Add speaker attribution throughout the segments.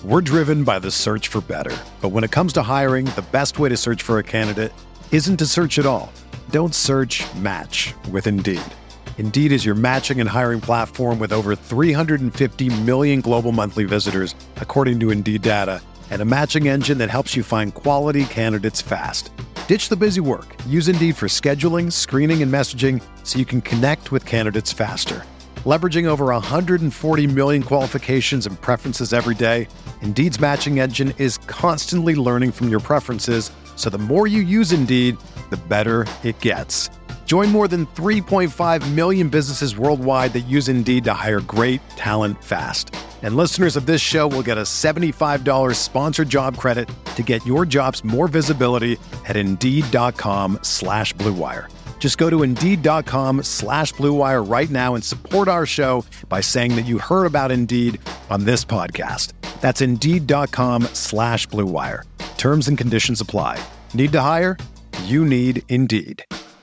Speaker 1: We're driven by the search for better. But when it comes to hiring, the best way to search for a candidate isn't to search at all. Don't search, match with Indeed. Indeed is your matching and hiring platform with over 350 million global monthly visitors, according to Indeed data, and a matching engine that helps you find quality candidates fast. Ditch the busy work. Use Indeed for scheduling, screening, and messaging so you can connect with candidates faster. Leveraging over 140 million qualifications and preferences every day, Indeed's matching engine is constantly learning from your preferences, so the more you use Indeed, the better it gets. Join more than 3.5 million businesses worldwide that use Indeed to hire great talent fast. And listeners of this show will get a $75 sponsored job credit to get your jobs more visibility at Indeed.com/Blue Wire. Just go to Indeed.com/Blue Wire right now and support our show by saying that you heard about Indeed on this podcast. That's Indeed.com/Blue Wire. Terms and conditions apply. Need to hire? You need Indeed.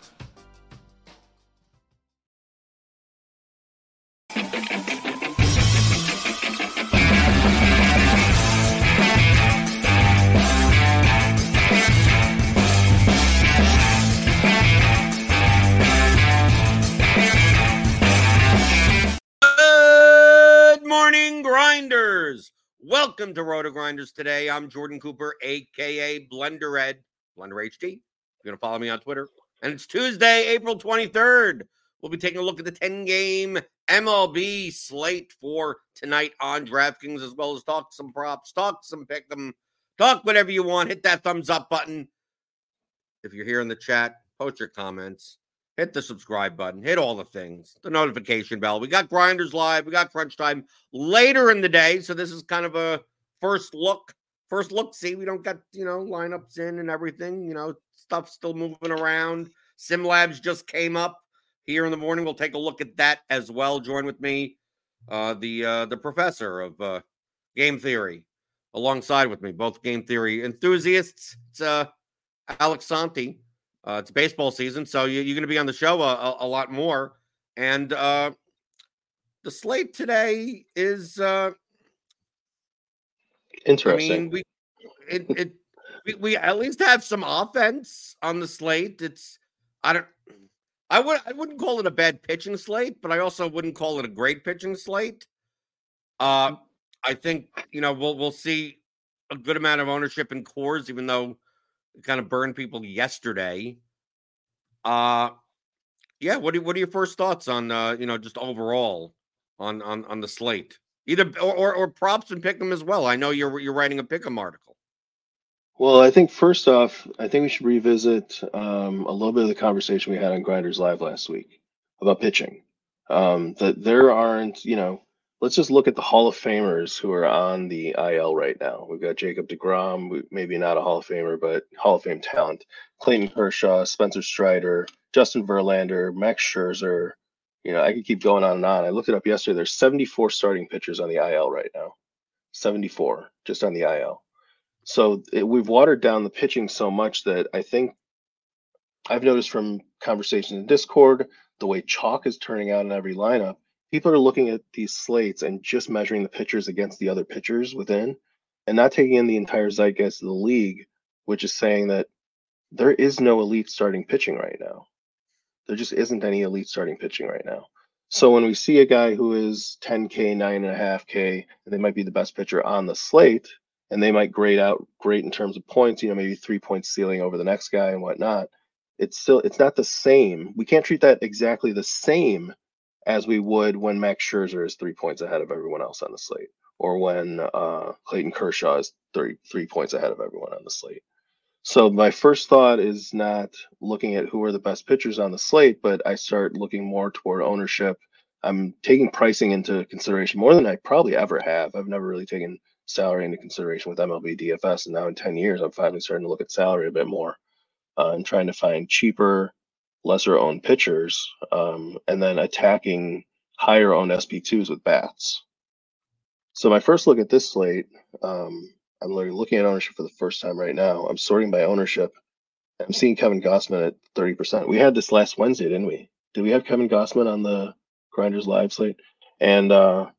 Speaker 2: Grinders. Welcome to Roto Grinders today. I'm Jordan Cooper, a.k.a. Blender Ed, Blender HD. You're going to follow me on Twitter. And it's Tuesday, April 23rd. We'll be taking a look at the 10-game MLB slate for tonight on DraftKings, as well as talk some props, talk some pick them, talk whatever you want. Hit that thumbs up button. If you're here in the chat, post your comments. Hit the subscribe button. Hit all the things. The notification bell. We got Grinders Live. We got Crunch Time later in the day. So this is kind of a first look. See, we don't got, lineups in and everything. Stuff's still moving around. Sim Labs just came up here in the morning. We'll take a look at that as well. Join with me, the professor of game theory, alongside with me, both game theory enthusiasts. It's Alex Santi. It's baseball season, so you're going to be on the show a lot more. And the slate today is
Speaker 3: interesting.
Speaker 2: We at least have some offense on the slate. I wouldn't call it a bad pitching slate, but I also wouldn't call it a great pitching slate. I think we'll see a good amount of ownership in Coors, even though it kind of burned people yesterday. What are your first thoughts on just overall on the slate? Either or props and pick them as well. I know you're writing a pick 'em article.
Speaker 3: Well, I think first off, I think we should revisit a little bit of the conversation we had on Grinders Live last week about pitching. That there aren't, let's just look at the Hall of Famers who are on the IL right now. We've got Jacob deGrom, maybe not a Hall of Famer, but Hall of Fame talent. Clayton Kershaw, Spencer Strider, Justin Verlander, Max Scherzer. I could keep going on and on. I looked it up yesterday. There's 74 starting pitchers on the IL right now. 74 just on the IL. So we've watered down the pitching so much that I think I've noticed from conversations in Discord, the way chalk is turning out in every lineup, people are looking at these slates and just measuring the pitchers against the other pitchers within and not taking in the entire zeitgeist of the league, which is saying that there is no elite starting pitching right now. There just isn't any elite starting pitching right now. So when we see a guy who is 10K, 9.5K, and they might be the best pitcher on the slate, and they might grade out great in terms of points, maybe 3 points ceiling over the next guy and whatnot, it's not the same. We can't treat that exactly the same as we would when Max Scherzer is 3 points ahead of everyone else on the slate, or when Clayton Kershaw is 3 points ahead of everyone on the slate. So my first thought is not looking at who are the best pitchers on the slate, but I start looking more toward ownership. I'm taking pricing into consideration more than I probably ever have. I've never really taken salary into consideration with MLB DFS, and now in 10 years, I'm finally starting to look at salary a bit more and trying to find cheaper, lesser owned pitchers, and then attacking higher owned SP2s with bats. So my first look at this slate, I'm literally looking at ownership for the first time right now. I'm sorting by ownership. I'm seeing Kevin Gausman at 30%. We had this last Wednesday, didn't we? Did we have Kevin Gausman on the Grinders Live slate? And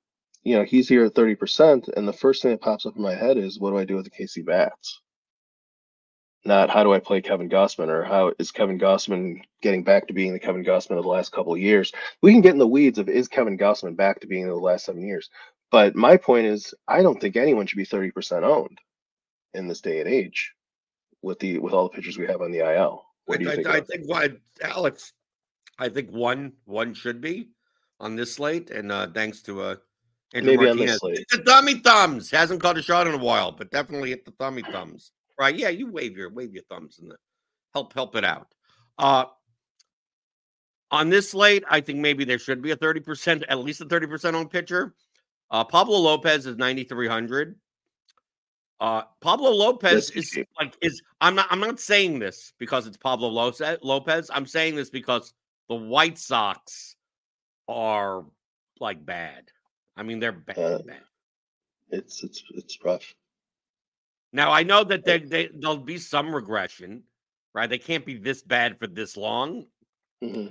Speaker 3: he's here at 30%, and the first thing that pops up in my head is, what do I do with the KC bats? Not how do I play Kevin Gossman, or how is Kevin Gossman getting back to being the Kevin Gossman of the last couple of years? We can get in the weeds of, is Kevin Gossman back to being the last 7 years? But my point is, I don't think anyone should be 30% owned in this day and age with all the pitchers we have on the IL. What do you think?
Speaker 2: I think Alex, I think one should be on this slate, and thanks to Andrew
Speaker 3: Maybe
Speaker 2: Martinez.
Speaker 3: on this slate.
Speaker 2: The thummy thumbs hasn't caught a shot in a while, but definitely hit the thummy thumbs. Right? Yeah, you wave your thumbs and help it out. On this slate, I think maybe there should be a 30%, at least a 30% owned pitcher. Pablo Lopez is 9,300. Pablo Lopez I'm not saying this because it's Pablo Lopez. I'm saying this because the White Sox are like bad. I mean, they're bad.
Speaker 3: It's rough.
Speaker 2: Now, I know that there'll be some regression, right? They can't be this bad for this long.
Speaker 3: Mm-hmm.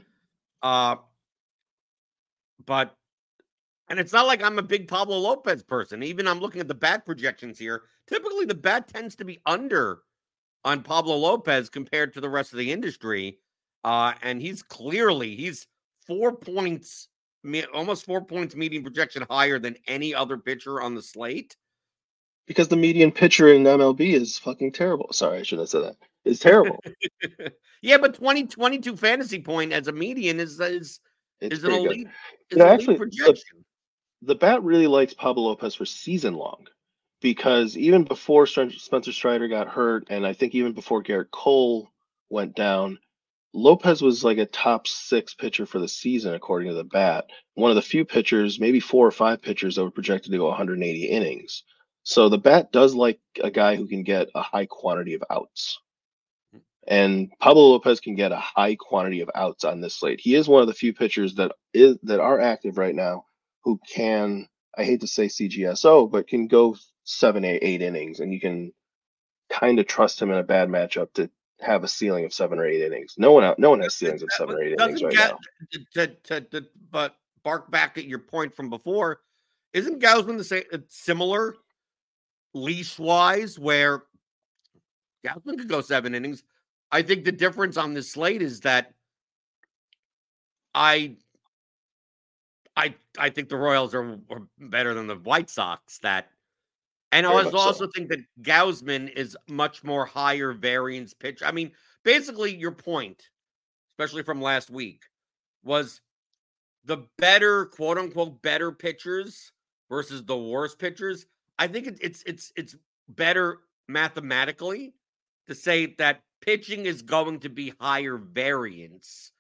Speaker 2: But it's not like I'm a big Pablo Lopez person. Even I'm looking at the bat projections here. Typically, the bat tends to be under on Pablo Lopez compared to the rest of the industry. And he's 4 points, almost 4 points median projection higher than any other pitcher on the slate.
Speaker 3: Because the median pitcher in MLB is fucking terrible. Sorry, I shouldn't have said that. It's terrible.
Speaker 2: Yeah, but 22 fantasy point as a median is an elite,
Speaker 3: actually,
Speaker 2: projection.
Speaker 3: The bat really likes Pablo Lopez for season long, because even before Spencer Strider got hurt, and I think even before Garrett Cole went down, Lopez was like a top 6 pitcher for the season, according to the bat. One of the few pitchers, maybe 4 or 5 pitchers that were projected to go 180 innings. So the bat does like a guy who can get a high quantity of outs. And Pablo Lopez can get a high quantity of outs on this slate. He is one of the few pitchers that are active right now who can, I hate to say CGSO, but can go 7, 8 innings, and you can kind of trust him in a bad matchup to have a ceiling of 7 or 8 innings. No one has ceilings of 7 or 8 innings right now.
Speaker 2: But bark back at your point from before, isn't Gausman the same, similar leash-wise, where Gausman could go 7 innings? I think the difference on this slate is that I think the Royals are better than the White Sox. And I also think that Gausman is much more higher variance pitch. I mean, basically your point, especially from last week, was the better, quote unquote, better pitchers versus the worst pitchers. I think it's better mathematically to say that pitching is going to be higher variance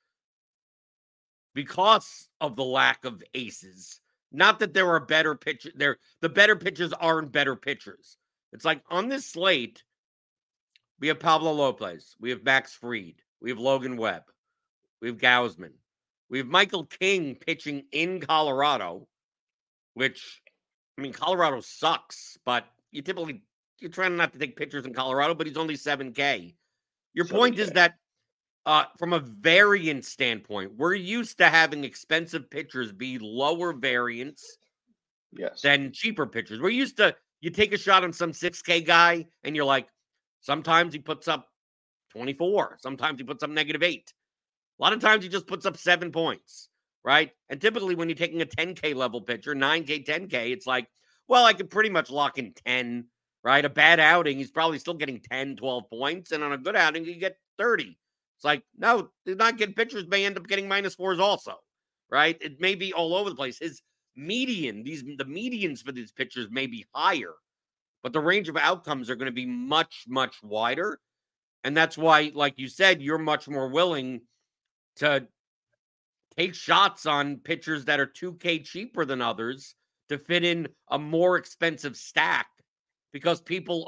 Speaker 2: because of the lack of aces. Not that there are better pitchers. The better pitchers aren't better pitchers. It's like on this slate, we have Pablo Lopez, we have Max Fried, we have Logan Webb, we have Gausman, we have Michael King pitching in Colorado, which, I mean, Colorado sucks, but you're trying not to take pitchers in Colorado, but he's only 7K. Your point is that from a variance standpoint, we're used to having expensive pitchers be lower variance than cheaper pitchers. We're used to, you take a shot on some 6K guy and you're like, sometimes he puts up 24. Sometimes he puts up -8. A lot of times he just puts up 7 points, right? And typically when you're taking a 10K level pitcher, 9K, 10K, it's like, well, I could pretty much lock in 10, right? A bad outing, he's probably still getting 10, 12 points. And on a good outing, you get 30. It's like, no, the not good pitchers may end up getting -4s also, right? It may be all over the place. His median, the medians for these pitchers may be higher, but the range of outcomes are going to be much, much wider. And that's why, like you said, you're much more willing to take shots on pitchers that are 2K cheaper than others to fit in a more expensive stack, because people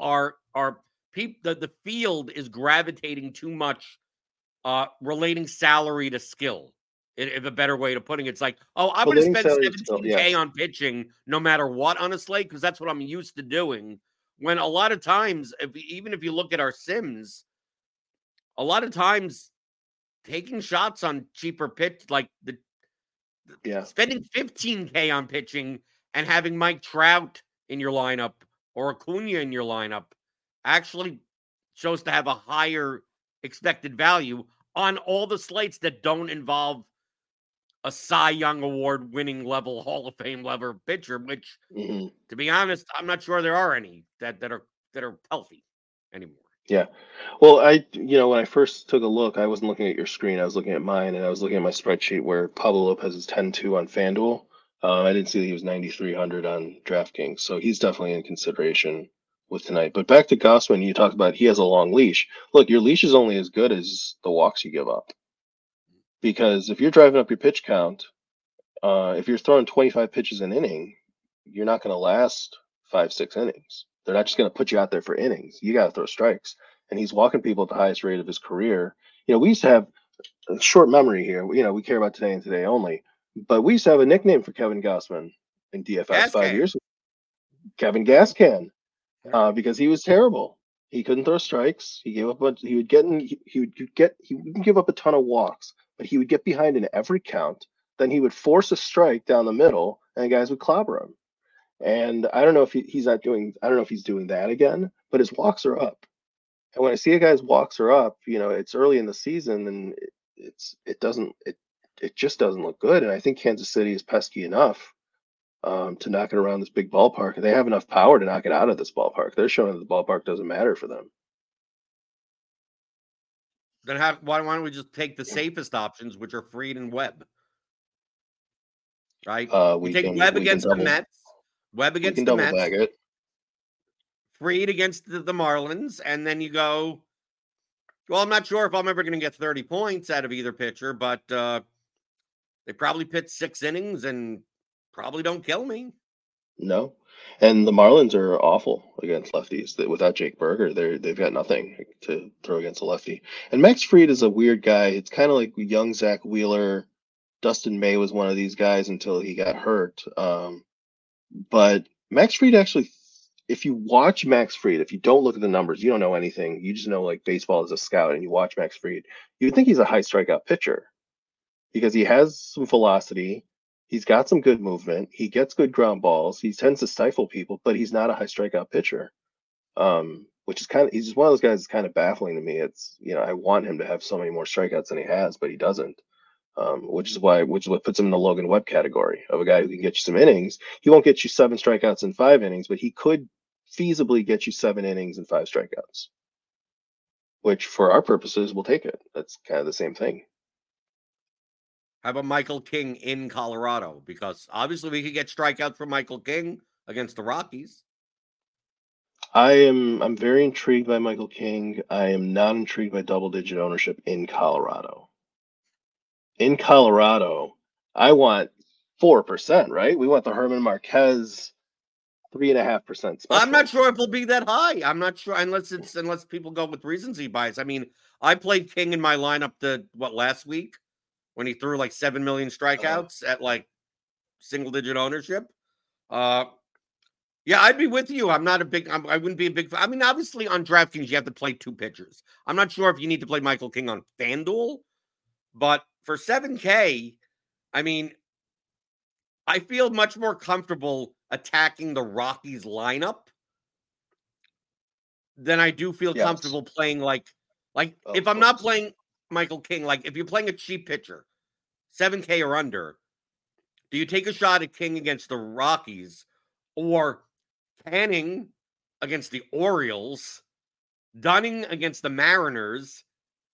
Speaker 2: the field is gravitating too much relating salary to skill. If a better way to putting it's like, oh, I'm going to spend 17K on pitching no matter what on a slate, because that's what I'm used to doing. When a lot of times, even if you look at our sims, a lot of times taking shots on cheaper pitch, like spending 15K on pitching and having Mike Trout in your lineup or Acuna in your lineup actually shows to have a higher expected value on all the slates that don't involve a Cy Young Award winning level, Hall of Fame level pitcher, which, to be honest, I'm not sure there are any that are healthy anymore.
Speaker 3: Yeah. Well, when I first took a look, I wasn't looking at your screen. I was looking at mine, and I was looking at my spreadsheet where Pablo Lopez is 10-2 on FanDuel. I didn't see that he was 9,300 on DraftKings, so he's definitely in consideration with tonight. But back to Gausman, you talked about he has a long leash. Look, your leash is only as good as the walks you give up. Because if you're driving up your pitch count, if you're throwing 25 pitches an inning, you're not going to last 5-6 innings. They're not just going to put you out there for innings. You got to throw strikes. And he's walking people at the highest rate of his career. We used to have a short memory here. We care about today and today only. But we used to have a nickname for Kevin Gausman in DFS 5 years ago. Kevin Gascan, because he was terrible. He couldn't throw strikes. He gave up. He wouldn't give up a ton of walks, but he would get behind in every count. Then he would force a strike down the middle, and guys would clobber him. And I don't know if he's doing that again, but his walks are up. And when I see a guy's walks are up, it's early in the season, and it just doesn't look good. And I think Kansas City is pesky enough to knock it around this big ballpark. They have enough power to knock it out of this ballpark. They're showing that the ballpark doesn't matter for them.
Speaker 2: Then why don't we just take the safest options, which are Fried and Webb? Right? We take Webb against the Mets. Webb against the Mets.
Speaker 3: Bag it.
Speaker 2: Fried against the Marlins. And then you go, well, I'm not sure if I'm ever going to get 30 points out of either pitcher, but they probably pitch 6 innings and probably don't kill me.
Speaker 3: No. And the Marlins are awful against lefties. Without Jake Burger, they've got nothing to throw against a lefty. And Max Fried is a weird guy. It's kind of like young Zach Wheeler. Dustin May was one of these guys until he got hurt. But Max Fried actually, if you watch Max Fried, if you don't look at the numbers, you don't know anything. You just know like baseball as a scout, and you watch Max Fried, you would think he's a high strikeout pitcher because he has some velocity. He's got some good movement. He gets good ground balls. He tends to stifle people, but he's not a high strikeout pitcher. Which is he's just one of those guys that's kind of baffling to me. It's, I want him to have so many more strikeouts than he has, but he doesn't. Which is what puts him in the Logan Webb category of a guy who can get you some innings. He won't get you 7 strikeouts in 5 innings, but he could feasibly get you 7 innings and 5 strikeouts, which for our purposes, we'll take it. That's kind of the same thing.
Speaker 2: How about Michael King in Colorado? Because obviously we could get strikeouts from Michael King against the Rockies.
Speaker 3: I'm very intrigued by Michael King. I am not intrigued by double-digit ownership in Colorado. In Colorado, I want 4%, right? We want the Herman Marquez 3.5%.
Speaker 2: I'm not sure if it'll be that high. I'm not sure unless people go with recency bias. I mean, I played King in my lineup last week when he threw like 7 million strikeouts at like single-digit ownership. Yeah, I'd be with you. I wouldn't be a big fan. I mean, obviously on DraftKings, you have to play 2 pitchers. I'm not sure if you need to play Michael King on FanDuel, but for 7K, I mean, I feel much more comfortable attacking the Rockies lineup than I do feel comfortable playing if I'm not playing Michael King, like if you're playing a cheap pitcher, 7K or under, do you take a shot at King against the Rockies or Canning against the Orioles, Dunning against the Mariners?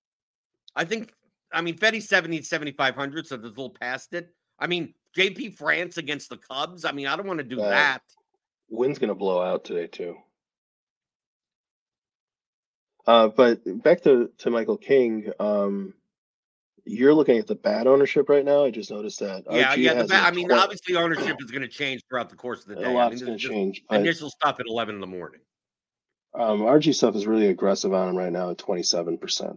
Speaker 2: Fetty's 7,500, so there's a little past it. I mean, JP France against the Cubs. I mean, I don't want to do that.
Speaker 3: Wind's going to blow out today, too. But back to Michael King, you're looking at the bad ownership right now. I just noticed that.
Speaker 2: Obviously, ownership is going to change throughout the course of the day.
Speaker 3: A lot's going to change.
Speaker 2: Initial stuff at 11 in the morning.
Speaker 3: RG stuff is really aggressive on him right now at 27%.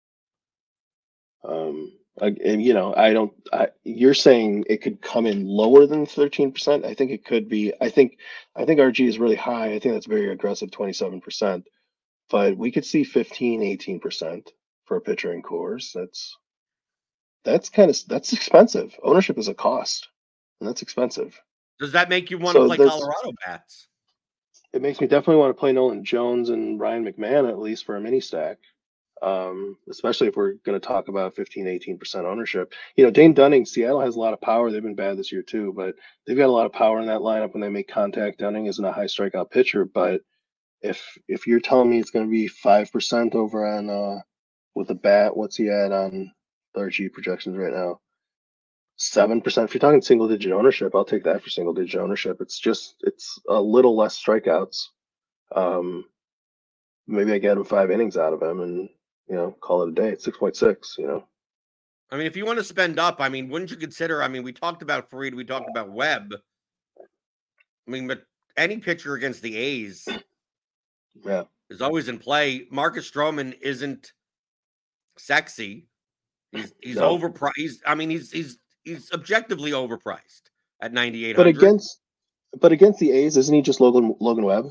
Speaker 3: You're saying it could come in lower than 13%. I think it could be. I think RG is really high. I think that's very aggressive, 27%. But we could see 15, 18% for a pitcher in Coors. That's expensive. Ownership is a cost, and that's expensive.
Speaker 2: Does that make you want to play Colorado bats?
Speaker 3: It makes me definitely want to play Nolan Jones and Ryan McMahon, at least for a mini stack. Especially if we're going to talk about 15, 18% ownership. Dane Dunning, Seattle has a lot of power. They've been bad this year too, but they've got a lot of power in that lineup when they make contact. Dunning isn't a high strikeout pitcher, but if you're telling me it's going to be 5% over on with the bat, what's he at on their G projections right now? 7%. If you're talking single digit ownership, I'll take that for single digit ownership. It's a little less strikeouts. Maybe I get him 5 innings out of him and call it a day. It's 6.6.
Speaker 2: I mean, if you want to spend up, I mean, wouldn't you consider? I mean, we talked about Fried, we talked about Webb. I mean, but any pitcher against the A's, is always in play. Marcus Stroman isn't sexy. He's overpriced. I mean, he's objectively overpriced at 9,800.
Speaker 3: But against the A's, isn't he just Logan Webb?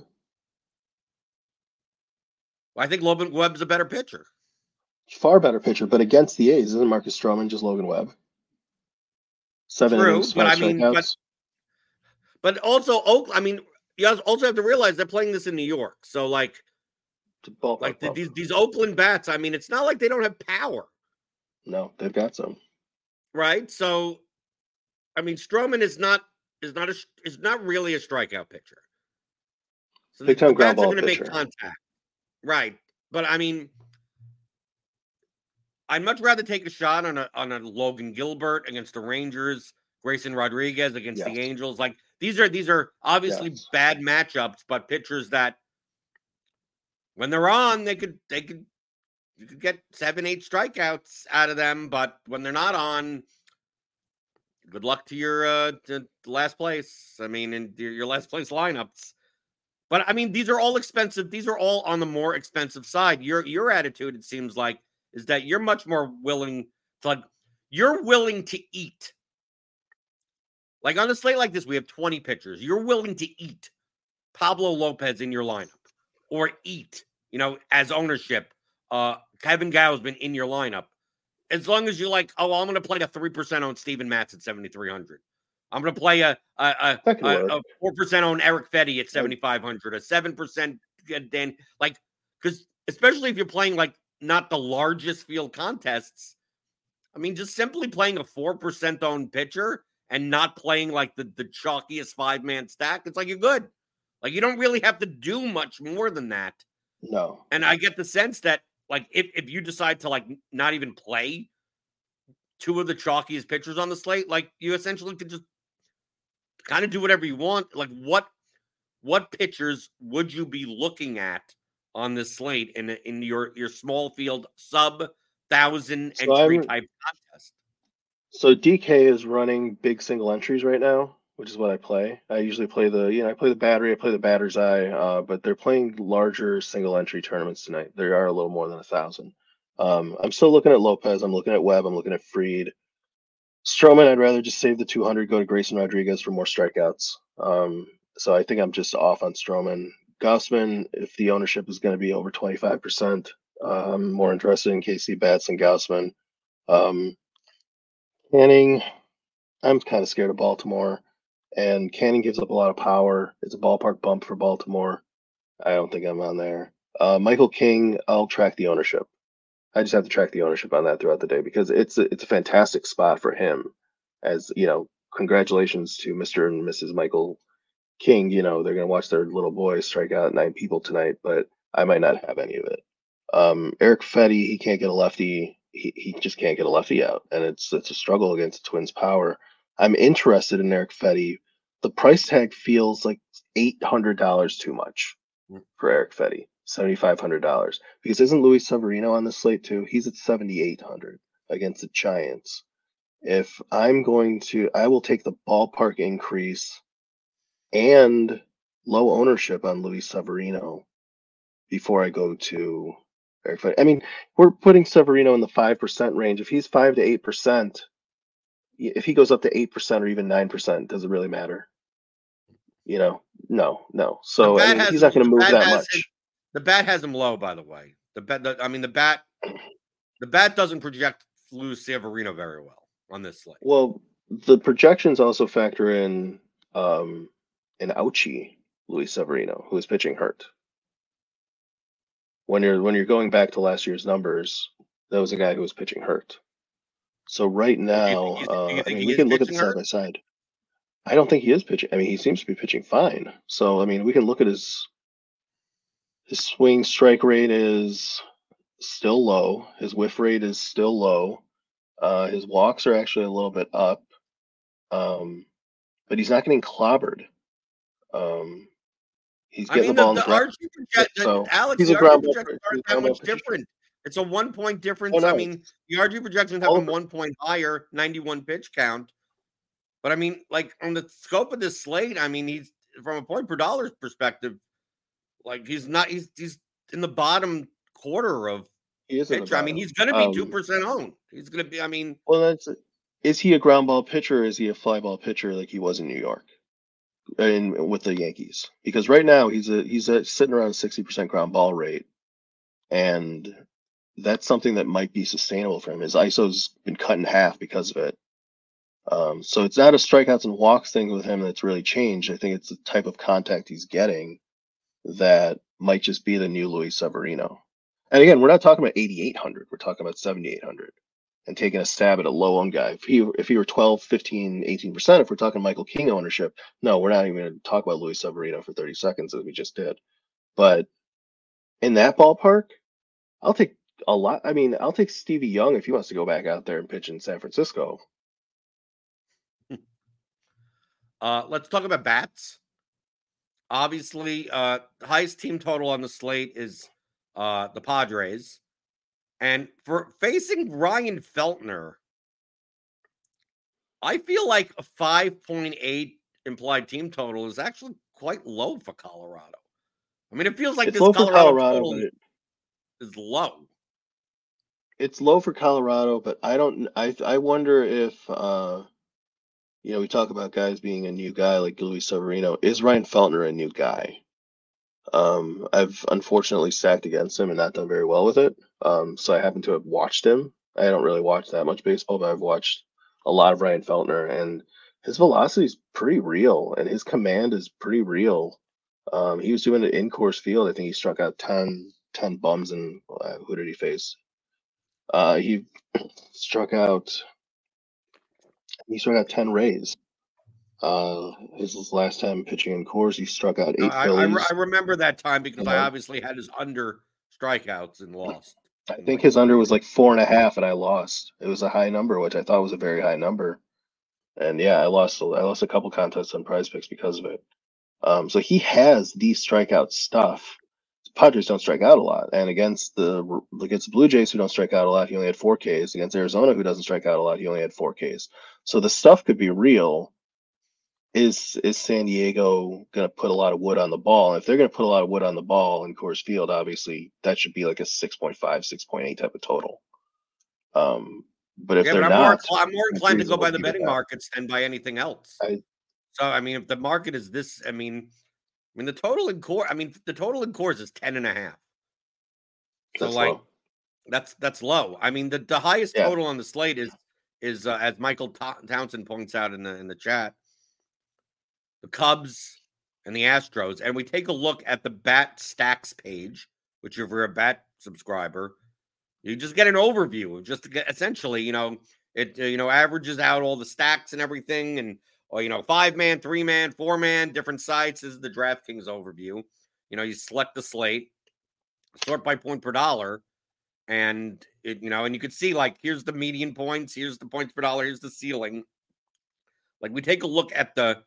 Speaker 2: Well, I think Logan Webb's a better pitcher.
Speaker 3: Far better pitcher, but against the A's, isn't Marcus Stroman just Logan Webb? 7 innings,
Speaker 2: but I mean, but also Oakland. I mean, you also have to realize they're playing this in New York, so like these Oakland bats. I mean, it's not like they don't have power.
Speaker 3: No, they've got some.
Speaker 2: Right, so I mean, Stroman is not really a strikeout pitcher. So
Speaker 3: big time ground
Speaker 2: bats
Speaker 3: ball
Speaker 2: are going to
Speaker 3: pitcher.
Speaker 2: make contact, right? But I mean, I'd much rather take a shot on a Logan Gilbert against the Rangers, Grayson Rodriguez against the Angels. Like these are obviously bad matchups, but pitchers that when they're on, you could get 7-8 strikeouts out of them, but when they're not on, good luck to your to last place. I mean, in your last place lineups. But I mean, these are all expensive. These are all on the more expensive side. Your attitude, it seems like, is that you're much more willing to you're willing to eat. Like on a slate like this, we have 20 pitchers. You're willing to eat Pablo Lopez in your lineup or eat, as ownership. Kevin Gao has been in your lineup. As long as you're like, I'm going to play a 3% on Steven Matz at 7,300. I'm going to play a 4% on Eric Fetty at 7,500, a 7% Dan. Like, because especially if you're playing like not the largest field contests, I mean, just simply playing a 4% owned pitcher and not playing like the chalkiest 5-man stack, it's like you're good. Like you don't really have to do much more than that.
Speaker 3: No.
Speaker 2: And I get the sense that like if you decide to like not even play 2 of the chalkiest pitchers on the slate, like you essentially could just kind of do whatever you want. Like what pitchers would you be looking at on this slate in your small field sub 1,000 entry type contest?
Speaker 3: So DK is running big single entries right now, which is what I play. I usually play I play the battery, I play the batter's eye, but they're playing larger single entry tournaments tonight. There are a little more than 1,000. I'm still looking at Lopez. I'm looking at Webb. I'm looking at Fried. Stroman, I'd rather just save the 200, go to Grayson Rodriguez for more strikeouts. So I think I'm just off on Stroman. Gausman, if the ownership is going to be over 25%, I'm more interested in KC Bats and Gausman. Canning, I'm kind of scared of Baltimore, and Canning gives up a lot of power. It's a ballpark bump for Baltimore. I don't think I'm on there. Michael King, I'll track the ownership. I just have to track the ownership on that throughout the day because it's a fantastic spot for him. As congratulations to Mr. and Mrs. Michael King. They're going to watch their little boy strike out 9 people tonight, but I might not have any of it. Eric Fetty, he can't get a lefty. He just can't get a lefty out, and it's a struggle against the Twins' power. I'm interested in Eric Fetty. The price tag feels like $800 too much for Eric Fetty. $7,500 because isn't Luis Severino on the slate too? He's at 7,800 against the Giants. If I'm going to, I will take the ballpark increase and low ownership on Luis Severino before I go to Eric Fetty. I mean, we're putting Severino in the 5% range. If he's 5 to 8%, if he goes up to 8% or even 9%, does it really matter? No. So he's not going to move that much.
Speaker 2: The bat has him low, by the way. The bat doesn't project Luis Severino very well on this slate.
Speaker 3: Well, the projections also factor in an ouchie Luis Severino, who is pitching hurt. When you're going back to last year's numbers, that was a guy who was pitching hurt. So right now,
Speaker 2: Do you
Speaker 3: I
Speaker 2: think
Speaker 3: mean,
Speaker 2: he
Speaker 3: we
Speaker 2: is
Speaker 3: can look at the
Speaker 2: pitching
Speaker 3: side
Speaker 2: hurt?
Speaker 3: by side. I don't think he is pitching. I mean, he seems to be pitching fine. So I mean, we can look at his swing strike rate is still low. His whiff rate is still low. His walks are actually a little bit up, but he's not getting clobbered. He's
Speaker 2: I
Speaker 3: getting the
Speaker 2: mean,
Speaker 3: ball in the
Speaker 2: the
Speaker 3: ground.
Speaker 2: RG project,
Speaker 3: So
Speaker 2: Alex,
Speaker 3: he's
Speaker 2: the
Speaker 3: a
Speaker 2: RG
Speaker 3: ground ball.
Speaker 2: projections
Speaker 3: He's
Speaker 2: aren't
Speaker 3: a
Speaker 2: that
Speaker 3: ground ball
Speaker 2: much
Speaker 3: pitcher.
Speaker 2: different. It's a 1 point
Speaker 3: Oh
Speaker 2: difference. I
Speaker 3: no,
Speaker 2: mean, the RG projections have
Speaker 3: all
Speaker 2: him
Speaker 3: of
Speaker 2: 1 point higher, 91 pitch count. But I mean, like on the scope of this slate, I mean, he's from a point per dollar perspective, like he's in the bottom quarter of
Speaker 3: he is in the
Speaker 2: pitcher. I mean,
Speaker 3: bottom.
Speaker 2: he's going to be 2% owned. He's going to be. I mean,
Speaker 3: Well, is he a ground ball pitcher or is he a fly ball pitcher like he was in New York and with the Yankees? Because right now he's sitting around a 60% ground ball rate, and that's something that might be sustainable for him. His ISO's been cut in half because of it. So it's not a strikeouts and walks thing with him that's really changed. I think it's the type of contact he's getting that might just be the new Luis Severino. And again, we're not talking about 8,800. We're talking about 7,800 and taking a stab at a low owned guy. If he were 12, 15, 18%, if we're talking Michael King ownership, no, we're not even going to talk about Luis Severino for 30 seconds as we just did. But in that ballpark, I'll take a lot. I mean, I'll take Stevie Young if he wants to go back out there and pitch in San Francisco.
Speaker 2: let's talk about bats. Obviously, the highest team total on the slate is the Padres. And for facing Ryan Feltner, I feel like a 5.8 implied team total is actually quite low for Colorado. I mean, it feels like
Speaker 3: It's
Speaker 2: this
Speaker 3: low for
Speaker 2: Colorado
Speaker 3: Colorado,
Speaker 2: total
Speaker 3: but
Speaker 2: is low.
Speaker 3: it's low for Colorado, but I wonder if we talk about guys being a new guy like Luis Severino. Is Ryan Feltner a new guy? I've unfortunately stacked against him and not done very well with it. So I happen to have watched him. I don't really watch that much baseball, but I've watched a lot of Ryan Feltner, and his velocity is pretty real, and his command is pretty real. He was doing it in Coors Field. I think he struck out 10 bums, and who did he face? He struck out 10 Rays. His last time pitching in Coors, he struck out 8 Phillies.
Speaker 2: I remember that time because I
Speaker 3: know?
Speaker 2: obviously had his under strikeouts and lost.
Speaker 3: I think his under was like 4.5, and I lost. It was a high number, which I thought was a very high number. And yeah, I lost a couple contests on Prize Picks because of it. So he has the strikeout stuff. Padres don't strike out a lot, and against the Blue Jays, who don't strike out a lot, he only had 4 Ks. Against Arizona, who doesn't strike out a lot, he only had 4 Ks. So the stuff could be real. Is San Diego going to put a lot of wood on the ball? And if they're going to put a lot of wood on the ball in Coors Field, obviously that should be like a 6.5, 6.8 type of total. But if they're not,
Speaker 2: I'm more inclined to go by the betting markets than by anything else. So I mean, if the market is this, I mean the total in Coors is 10.5. So like
Speaker 3: low.
Speaker 2: that's low. I mean the highest total on the slate is as Michael Townsend points out in the chat, the Cubs and the Astros. And we take a look at the Bat Stacks page, which if you're a Bat subscriber, you just get an overview of just to get essentially, it averages out all the stacks and everything, and 5-man, 3-man, 4-man, different sites. This is the DraftKings overview. You select the slate, sort by point per dollar, and and you could see like here's the median points, here's the points per dollar, here's the ceiling. Like we take a look at the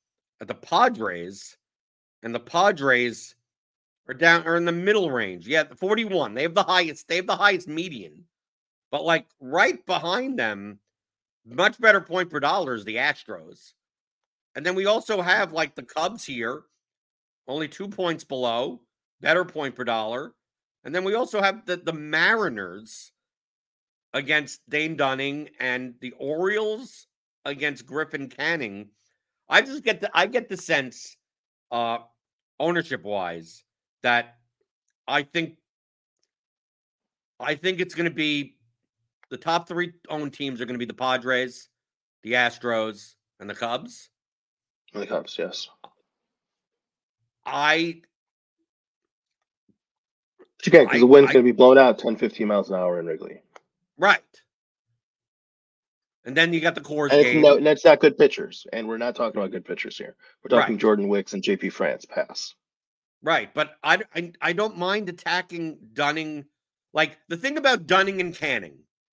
Speaker 2: Padres, and the Padres are in the middle range. Yeah, 41. They have the highest median. But like right behind them, much better point per dollar is the Astros. And then we also have like the Cubs here, only 2 points below, better point per dollar. And then we also have the Mariners against Dane Dunning and the Orioles against Griffin Canning. I get the sense, ownership wise, that I think it's going to be the top 3 owned teams are going to be the Padres, the Astros, and the Cubs.
Speaker 3: The Cubs, yes.
Speaker 2: I
Speaker 3: But you can't because the
Speaker 2: I
Speaker 3: wind's
Speaker 2: I
Speaker 3: going to be blown out 10, 15 miles an hour in Wrigley.
Speaker 2: right. And then you got the Coors
Speaker 3: And
Speaker 2: game.
Speaker 3: it's not good pitchers. And we're not talking about good pitchers here. We're talking
Speaker 2: Right.
Speaker 3: Jordan Wicks and JP France. Pass.
Speaker 2: Right. But I don't mind attacking Dunning. Like, the thing about Dunning and Canning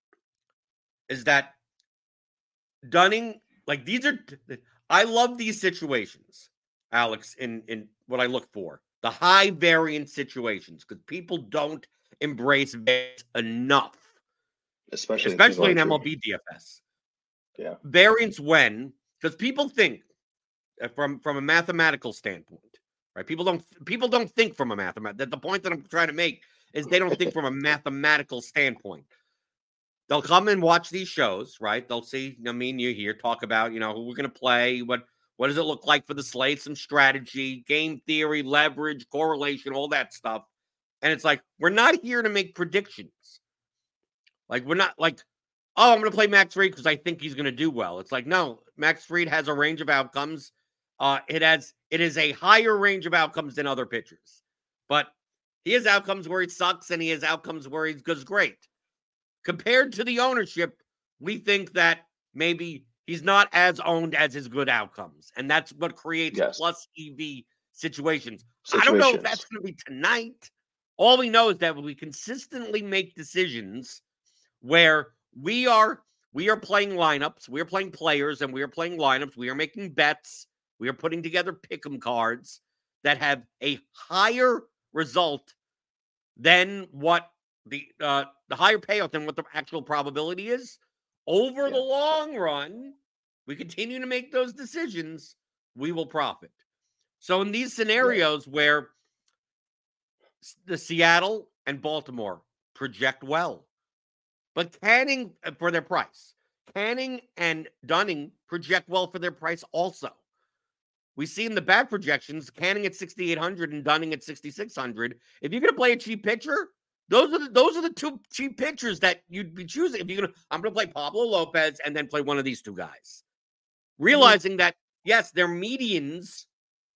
Speaker 2: is that Dunning, like, I love these situations, Alex, in what I look for. The high variance situations, because people don't embrace variance enough,
Speaker 3: Especially in single
Speaker 2: especially in
Speaker 3: entry.
Speaker 2: MLB DFS.
Speaker 3: Yeah.
Speaker 2: Variance because people think from a mathematical standpoint, right? People don't think from a mathematical. The point that I'm trying to make is they don't think from a mathematical standpoint. They'll come and watch these shows, right? They'll see, me and you here talk about, who we're going to play, what does it look like for the slate, some strategy, game theory, leverage, correlation, all that stuff. And it's like, we're not here to make predictions. Like, we're not like, oh, I'm going to play Max Fried because I think he's going to do well. It's like, no, Max Fried has a range of outcomes. It is a higher range of outcomes than other pitchers. But he has outcomes where he sucks and he has outcomes where he does great. Compared to the ownership, we think that maybe he's not as owned as his good outcomes. And that's what creates plus EV situations. I don't know if that's going to be tonight. All we know is that we consistently make decisions where we are playing lineups, we are playing players, and we are playing lineups. We are making bets. We are putting together pick'em cards that have a higher result than what the higher payout than what the actual probability is. Over the long run, we continue to make those decisions, we will profit. So in these scenarios where the Seattle and Baltimore project well, but Canning for their price, Canning and Dunning project well for their price also. We see in the bad projections, Canning at 6,800 and Dunning at 6,600. If you're going to play a cheap pitcher, those are the two cheap pitchers that you'd be choosing. If I'm going to play Pablo Lopez and then play one of these two guys, realizing that yes, their medians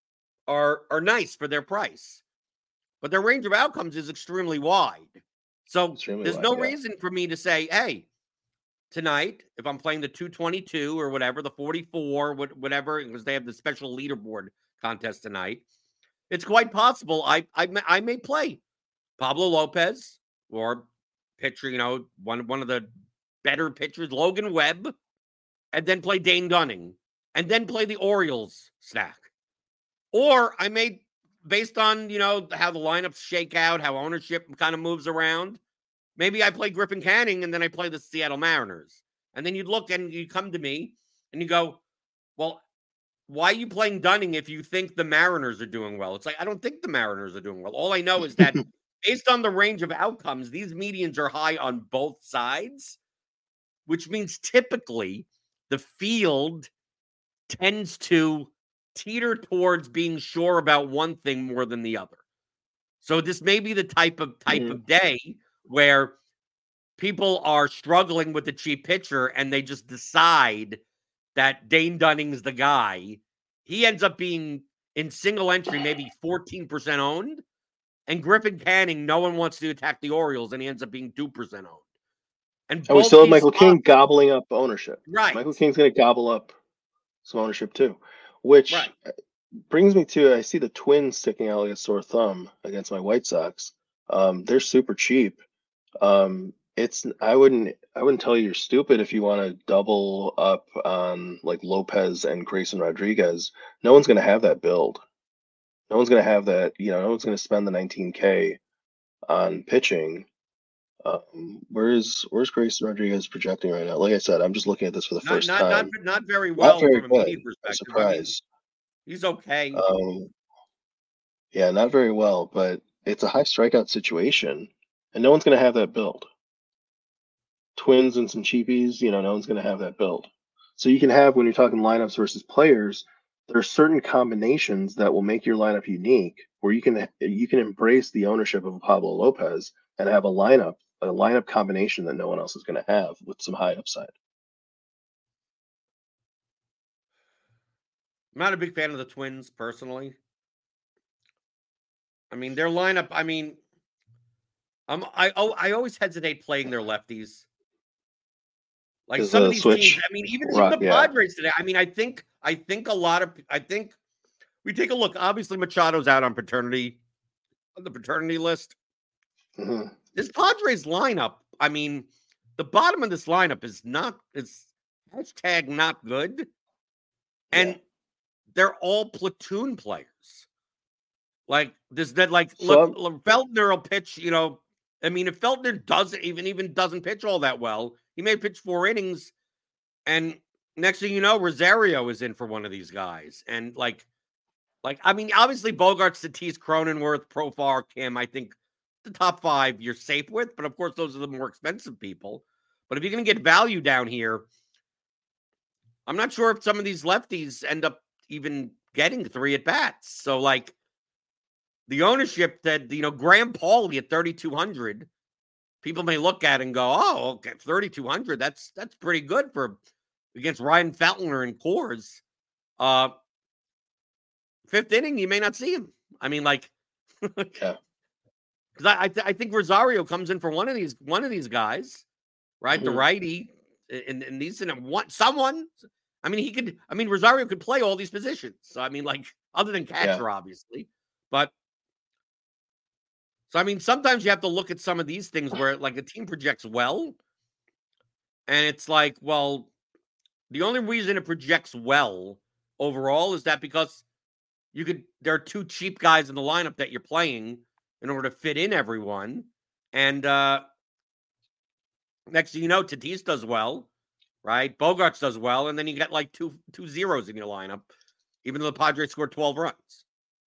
Speaker 2: are nice for their price, but their range of outcomes is extremely wide. So there's no reason for me to say, hey, tonight, if I'm playing the 222 or whatever, the 44, whatever, because they have the special leaderboard contest tonight, it's quite possible I may play Pablo Lopez or pitcher, one of the better pitchers, Logan Webb, and then play Dane Dunning, and then play the Orioles stack. Or I may, based on, how the lineups shake out, how ownership kind of moves around, maybe I play Griffin Canning and then I play the Seattle Mariners. And then you look and you come to me and you go, well, why are you playing Dunning if you think the Mariners are doing well? It's like, I don't think the Mariners are doing well. All I know is that based on the range of outcomes, these medians are high on both sides, which means typically the field tends to teeter towards being sure about one thing more than the other. So this may be the type of day where people are struggling with the cheap pitcher and they just decide that Dane Dunning's the guy. He ends up being in single entry, maybe 14% owned. And Griffin Canning, no one wants to attack the Orioles, and he ends up being 2% owned. And
Speaker 3: we still have Michael King gobbling up ownership.
Speaker 2: Right.
Speaker 3: Michael King's going to gobble up some ownership too, which brings me to, I see the Twins sticking out like a sore thumb against my White Sox. They're super cheap. I wouldn't tell you you're stupid if you want to double up on like Lopez and Grayson Rodriguez. No one's going to have that build. No one's going to have that. No one's going to spend the $19K on pitching. Where's Grayson Rodriguez projecting right now? Like I said, I'm just looking at this for the first time.
Speaker 2: Not very well from a media perspective.
Speaker 3: I'm surprised.
Speaker 2: He's okay.
Speaker 3: Yeah, not very well, but it's a high strikeout situation, and no one's going to have that build. Twins and some cheapies, no one's going to have that build. So you can have, when you're talking lineups versus players, there are certain combinations that will make your lineup unique, where you can embrace the ownership of a Pablo Lopez and have a lineup combination that no one else is going to have with some high upside.
Speaker 2: I'm not a big fan of the Twins personally. I mean, their lineup. I mean, I always hesitate playing their lefties. Like
Speaker 3: Because
Speaker 2: some of
Speaker 3: the
Speaker 2: these teams.
Speaker 3: switch
Speaker 2: I mean, even
Speaker 3: rock,
Speaker 2: the
Speaker 3: yeah.
Speaker 2: Padres today. I mean, I think we take a look. Obviously, Machado's out on the paternity list.
Speaker 3: Mm-hmm.
Speaker 2: This Padres lineup. I mean, the bottom of this lineup is hashtag not good, and they're all platoon players. Like this, that like
Speaker 3: So
Speaker 2: look, Feltner will pitch. You know, I mean, if Feltner doesn't doesn't pitch all that well, he may pitch 4 innings, and next thing you know, Rosario is in for one of these guys, and like I mean, obviously Bogarts, Tatis, Cronenworth, Profar, Kim. I think the top 5 you're safe with, but of course those are the more expensive people. But if you're going to get value down here, I'm not sure if some of these lefties end up even getting 3 at bats. So like. The ownership that, Graham Pauley at 3,200, people may look at and go, oh, okay, 3,200, that's pretty good for against Ryan Feltner and Coors. 5th inning, you may not see him. I mean, like, because I think Rosario comes in for one of these guys, right? Mm-hmm. The righty, and these someone. I mean, Rosario could play all these positions. So I mean, like, other than catcher, obviously, but. So, I mean, sometimes you have to look at some of these things where, like, a team projects well, and it's like, well, the only reason it projects well overall is that because there are 2 cheap guys in the lineup that you're playing in order to fit in everyone. And next thing you know, Tatis does well, right? Bogarts does well, and then you get like two zeros in your lineup, even though the Padres scored 12 runs.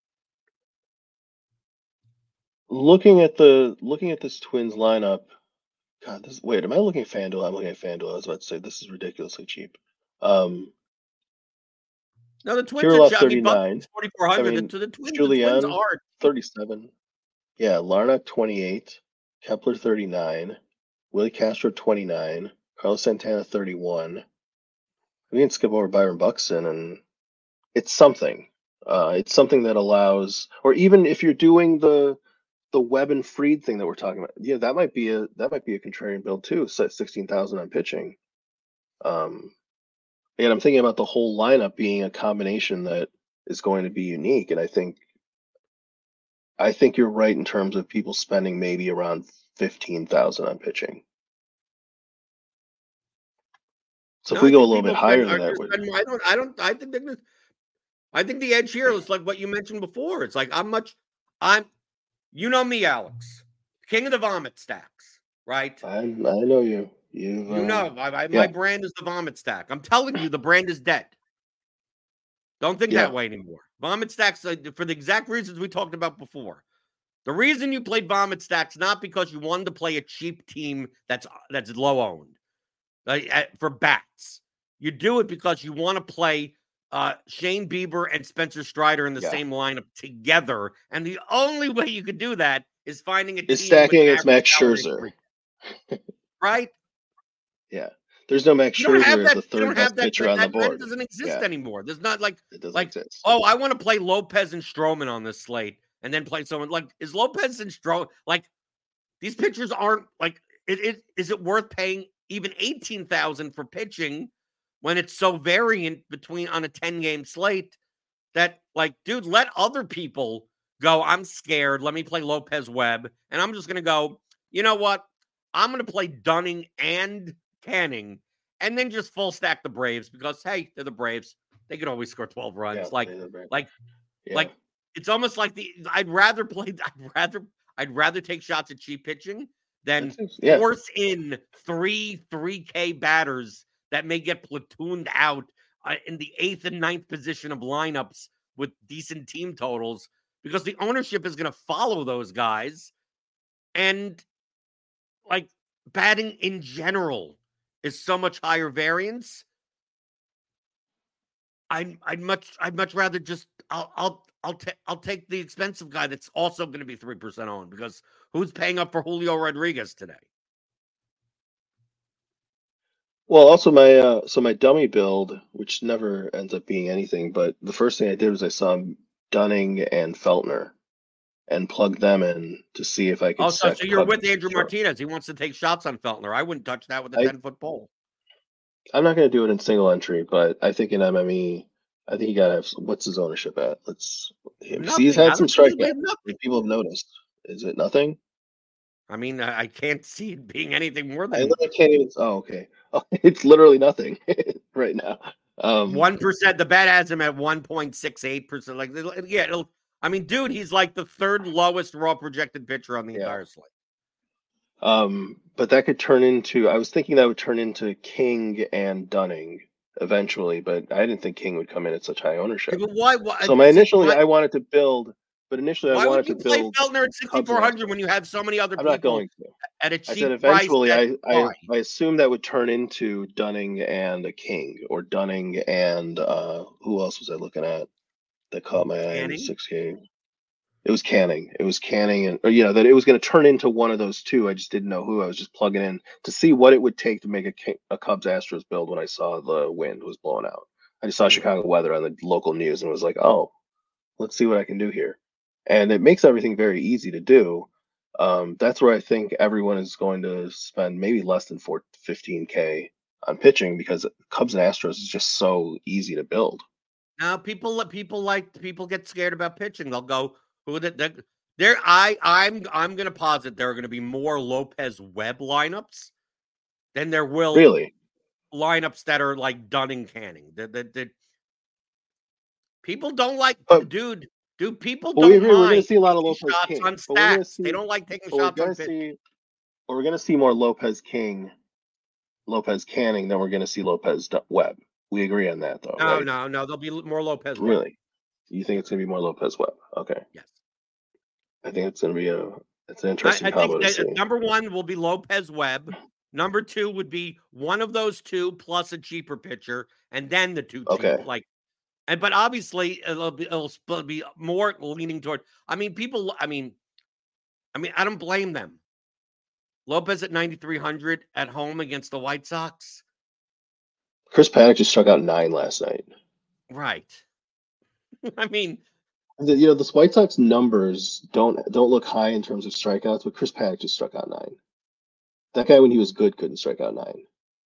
Speaker 3: Looking at this Twins lineup, God, am I looking at FanDuel? I'm looking at FanDuel. I was about to say this is ridiculously cheap.
Speaker 2: No, the Twins
Speaker 3: Kirilloff,
Speaker 2: are
Speaker 3: 39.
Speaker 2: 4,400.
Speaker 3: I mean,
Speaker 2: the Twins
Speaker 3: Julian, 37. Yeah, Larnach, 28. Kepler, 39. Willie Castro, 29. Carlos Santana, 31. We can skip over Byron Buxton, and it's something. It's something that allows, or even if you're doing the Webb and Fried thing that we're talking about, yeah, that might be a contrarian build too. Set 16,000 on pitching. And I'm thinking about the whole lineup being a combination that is going to be unique. And I think you're right in terms of people spending maybe around 15,000 on pitching. So if we go a little bit higher than that,
Speaker 2: I think the edge here is like what you mentioned before. It's like you know me, Alex, king of the vomit stacks, right?
Speaker 3: I know you.
Speaker 2: My brand is the vomit stack. I'm telling you, the brand is dead. Don't think that way anymore. Vomit stacks, for the exact reasons we talked about before. The reason you played vomit stacks not because you wanted to play a cheap team that's low owned for bats. You do it because you want to play Shane Bieber and Spencer Strider in the same lineup together, and the only way you could do that is finding a team
Speaker 3: stacking against Max Scherzer,
Speaker 2: right?
Speaker 3: Yeah, there's no Max Scherzer as the third best pitcher on the board.
Speaker 2: That doesn't exist anymore. There's not like
Speaker 3: exist.
Speaker 2: Oh, I want to play Lopez and Stroman on this slate, and then play someone like is Lopez and Stroman like these pitchers aren't like is it worth paying even 18,000 for pitching? When it's so variant between on a 10-game slate that, like, dude, let other people go, I'm scared. Let me play Lopez Webb. And I'm just going to go, you know what? I'm going to play Dunning and Canning and then just full stack the Braves because, hey, they're the Braves. They can always score 12 runs. Like it's almost like I'd rather take shots at cheap pitching than force in 3K batters that may get platooned out in the 8th and 9th position of lineups with decent team totals because the ownership is going to follow those guys. And like batting in general is so much higher variance. I'd much rather just I'll take the expensive guy that's also going to be 3% owned because who's paying up for Julio Rodriguez today?
Speaker 3: Well, also my dummy build, which never ends up being anything, but the first thing I did was I saw Dunning and Feltner and plugged them in to see if I could
Speaker 2: Oh, so
Speaker 3: set
Speaker 2: you're
Speaker 3: Cubs
Speaker 2: with Andrew
Speaker 3: throw.
Speaker 2: Martinez. He wants to take shots on Feltner. I wouldn't touch that with a
Speaker 3: I
Speaker 2: 10-foot pole.
Speaker 3: I'm not going to do it in single entry, but I think in MME, I think you got to have what's his ownership at? Let's see. He's
Speaker 2: Nothing.
Speaker 3: had
Speaker 2: I
Speaker 3: some
Speaker 2: don't think we
Speaker 3: strikeouts.
Speaker 2: have nothing.
Speaker 3: People have noticed. Is it nothing?
Speaker 2: I mean, I can't see it being anything more
Speaker 3: I
Speaker 2: than
Speaker 3: literally can't even. Oh, okay. Oh, it's literally nothing right now.
Speaker 2: 1%. The bet has him at 1.68%. Like, yeah, I mean, dude, he's like the third lowest raw projected pitcher on the
Speaker 3: Yeah.
Speaker 2: entire slate.
Speaker 3: But that could turn into. I was thinking that would turn into King and Dunning eventually, but I didn't think King would come in at such high ownership.
Speaker 2: Yeah, but why?
Speaker 3: So I wanted to build, but initially I
Speaker 2: Why would
Speaker 3: wanted
Speaker 2: you
Speaker 3: to
Speaker 2: play
Speaker 3: build
Speaker 2: Feltner at
Speaker 3: Cubs and
Speaker 2: 6,400 when
Speaker 3: Astros.
Speaker 2: you have so many other
Speaker 3: I'm not
Speaker 2: people
Speaker 3: going to.
Speaker 2: at a
Speaker 3: I said
Speaker 2: cheap price?
Speaker 3: eventually
Speaker 2: Why?
Speaker 3: I assumed that would turn into Dunning and a King or Dunning and who else was I looking at that caught my eye in the
Speaker 2: Canning?
Speaker 3: 6K? It was Canning. It was Canning and or, you know that it was going to turn into one of those two. I just didn't know who. I was just plugging in to see what it would take to make a Cubs Astros build when I saw the wind was blowing out. I just saw Chicago weather on the local news and was like, "Oh, let's see what I can do here." And it makes everything very easy to do. That's where I think everyone is going to spend maybe less than 15K on pitching because Cubs and Astros is just so easy to build.
Speaker 2: Now people get scared about pitching. They'll go who the there. I'm going to posit there are going to be more Lopez Webb lineups than there will
Speaker 3: Really?
Speaker 2: lineups that are like Dunning Canning. The people don't like,
Speaker 3: But
Speaker 2: dude. Dude, people
Speaker 3: we
Speaker 2: don't
Speaker 3: agree we're going
Speaker 2: mind
Speaker 3: to see a lot of
Speaker 2: taking
Speaker 3: Lopez
Speaker 2: shots
Speaker 3: King.
Speaker 2: on
Speaker 3: But we're going to
Speaker 2: stats. They
Speaker 3: see
Speaker 2: don't like taking
Speaker 3: but we're
Speaker 2: shots
Speaker 3: going
Speaker 2: on
Speaker 3: to
Speaker 2: pitch.
Speaker 3: see but we're going to see more Lopez King, Lopez Canning than we're going to see Lopez Webb. We agree on that though, right?
Speaker 2: No. There'll be more Lopez Webb.
Speaker 3: Really? You think it's going to be more Lopez Webb? Okay.
Speaker 2: Yes.
Speaker 3: I think it's going to be it's an interesting combo to see.
Speaker 2: Number one will be Lopez Webb. Number two would be one of those two plus a cheaper pitcher, and then the two cheap.
Speaker 3: Okay.
Speaker 2: But obviously it'll be more leaning toward. I mean, I don't blame them. Lopez at 9,300 at home against the White Sox.
Speaker 3: Chris Paddack just struck out 9 last night.
Speaker 2: Right. I mean,
Speaker 3: the White Sox numbers don't look high in terms of strikeouts, but Chris Paddack just struck out 9. That guy, when he was good, couldn't strike out 9.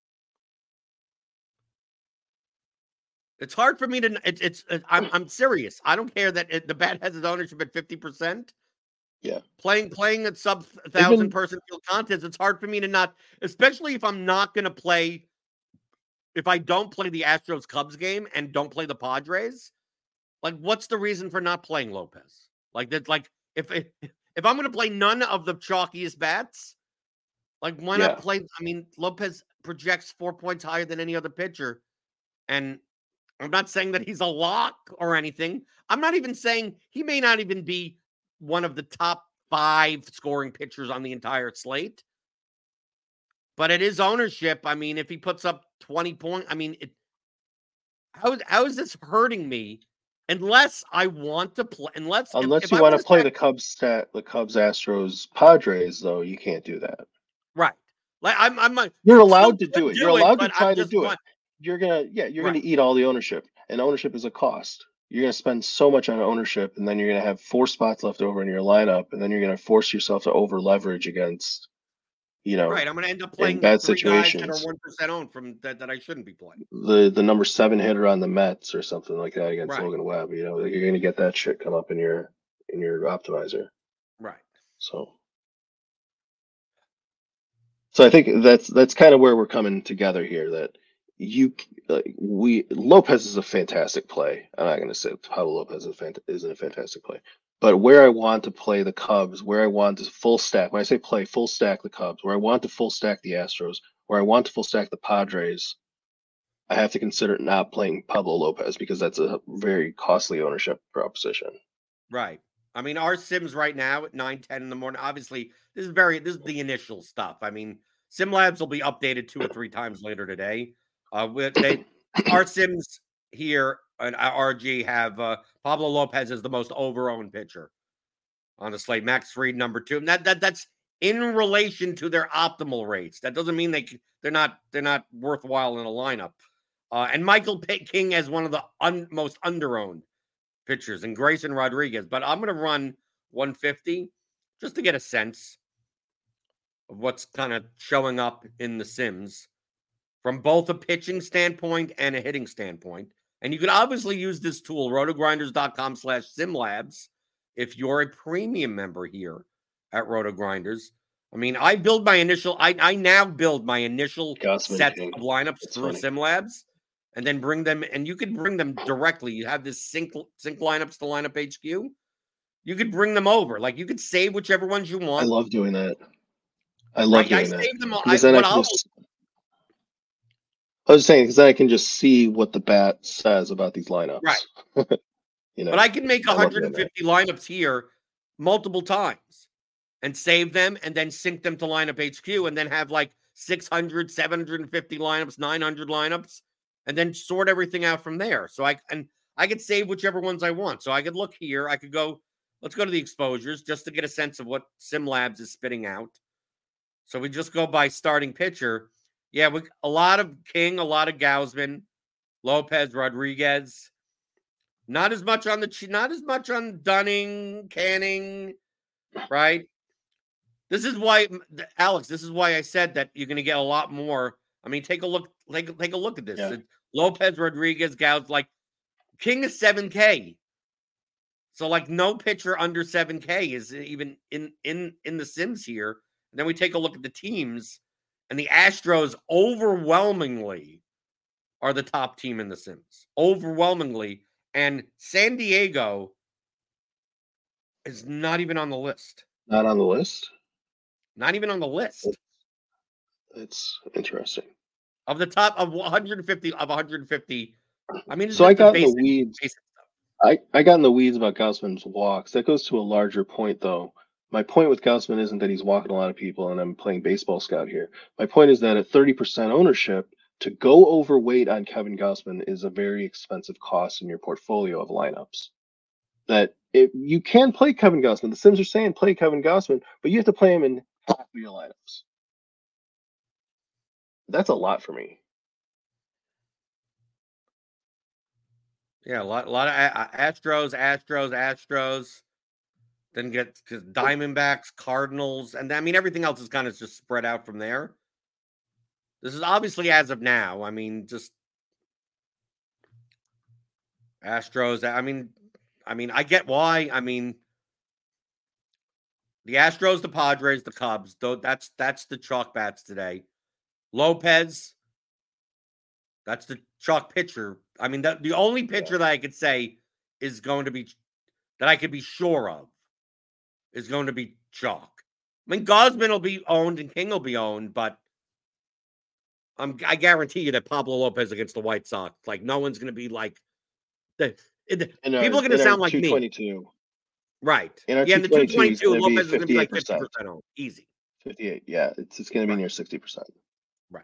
Speaker 2: It's hard for me to. I'm serious. I don't care that the bat has its ownership at 50%.
Speaker 3: Yeah.
Speaker 2: Playing at sub 1,000 person field contests, it's hard for me to not, especially if I'm not going to play. If I don't play the Astros Cubs game and don't play the Padres, like what's the reason for not playing Lopez? Like that, like if I'm going to play none of the chalkiest bats, like why not play? I mean, Lopez projects 4 points higher than any other pitcher, and I'm not saying that he's a lock or anything. I'm not even saying he may not even be one of the top 5 scoring pitchers on the entire slate. But at his ownership, I mean, if he puts up 20 points, I mean, how is this hurting me? Unless I want to play, unless
Speaker 3: you want to play the Cubs, Astros, Padres, though, you can't do that.
Speaker 2: Right. Like
Speaker 3: you're allowed to do it. You're allowed to try to do it. You're gonna eat all the ownership, and ownership is a cost. You're gonna spend so much on ownership, and then you're gonna have 4 spots left over in your lineup, and then you're gonna force yourself to over leverage against,
Speaker 2: right. I'm gonna end up playing
Speaker 3: bad
Speaker 2: 3
Speaker 3: situations
Speaker 2: guys that are 1% owned from that I shouldn't be playing.
Speaker 3: The number 7 hitter on the Mets or something like that against Logan Webb. You're gonna get that shit come up in your optimizer.
Speaker 2: Right.
Speaker 3: So I think that's kind of where we're coming together here. That Lopez is a fantastic play. I'm not going to say Pablo Lopez isn't a fantastic play, but where I want to play the Cubs, where I want to full stack. When I say play, full stack the Cubs. Where I want to full stack the Astros, where I want to full stack the Padres, I have to consider not playing Pablo Lopez because that's a very costly ownership proposition.
Speaker 2: Right. I mean, our Sims right now at 9:10 in the morning. Obviously, this is the initial stuff. I mean, Sim Labs will be updated 2 or 3 times later today. Our Sims here at RG have Pablo Lopez as the most over-owned pitcher on the slate. Max Fried number 2. And that's in relation to their optimal rates. That doesn't mean they're not worthwhile in a lineup. And Michael King as one of the most underowned pitchers, and Grayson Rodriguez. But I'm going to run 150 just to get a sense of what's kind of showing up in the Sims from both a pitching standpoint and a hitting standpoint. And you can obviously use this tool, rotogrinders.com/simlabs, if you're a premium member here at RotoGrinders. I mean, I now build my initial sets of lineups through SimLabs, and then bring them, and you could bring them directly. You have this sync lineups to lineup HQ. You could bring them over. Like, you could save whichever ones you want.
Speaker 3: I love doing that. I love doing that.
Speaker 2: Save them all.
Speaker 3: I was saying, because then I can just see what the bat says about these lineups.
Speaker 2: Right. But I can make 150 lineups here multiple times and save them and then sync them to lineup HQ and then have like 600, 750 lineups, 900 lineups, and then sort everything out from there. So I could save whichever ones I want. So I could look here. I could go, let's go to the exposures just to get a sense of what SimLabs is spitting out. So we just go by starting pitcher. Yeah, a lot of King, a lot of Gausman, Lopez, Rodriguez. Not as much on Dunning, Canning, right? This is why, Alex. This is why I said that you're going to get a lot more. I mean, take a look. Take a look at this. Yeah. Lopez, Rodriguez, Gauss. Like, King is 7K. So like no pitcher under 7K is even in the Sims here. And then we take a look at the teams. And the Astros overwhelmingly are the top team in the Sims. Overwhelmingly. And San Diego is not even on the list.
Speaker 3: Not on the list?
Speaker 2: Not even on the list.
Speaker 3: It's interesting.
Speaker 2: Of the top of 150, I mean,
Speaker 3: so I got in the weeds. I got in the weeds about Gausman's walks. That goes to a larger point, though. My point with Gausman isn't that he's walking a lot of people and I'm playing baseball scout here. My point is that at 30% ownership, to go overweight on Kevin Gausman is a very expensive cost in your portfolio of lineups. That if you can play Kevin Gausman, the Sims are saying play Kevin Gausman, but you have to play him in half of your lineups. That's a lot for me.
Speaker 2: Yeah, a lot of Astros. Then get Diamondbacks, Cardinals, and I mean everything else is kind of just spread out from there. This is obviously as of now. I mean, just Astros. I mean, I get why. I mean, the Astros, the Padres, the Cubs. Though that's the chalk bats today. Lopez. That's the chalk pitcher. I mean, the only pitcher that I could say is going to be that I could be sure of is going to be chalk. I mean, Gausman will be owned and King will be owned, but I guarantee you that Pablo Lopez against the White Sox, like, no one's going to be like people are going to sound like me. Right.
Speaker 3: In the 222,
Speaker 2: Lopez is going to be like 50% owned. Easy.
Speaker 3: 58. Yeah, it's going to be near 60%.
Speaker 2: Right.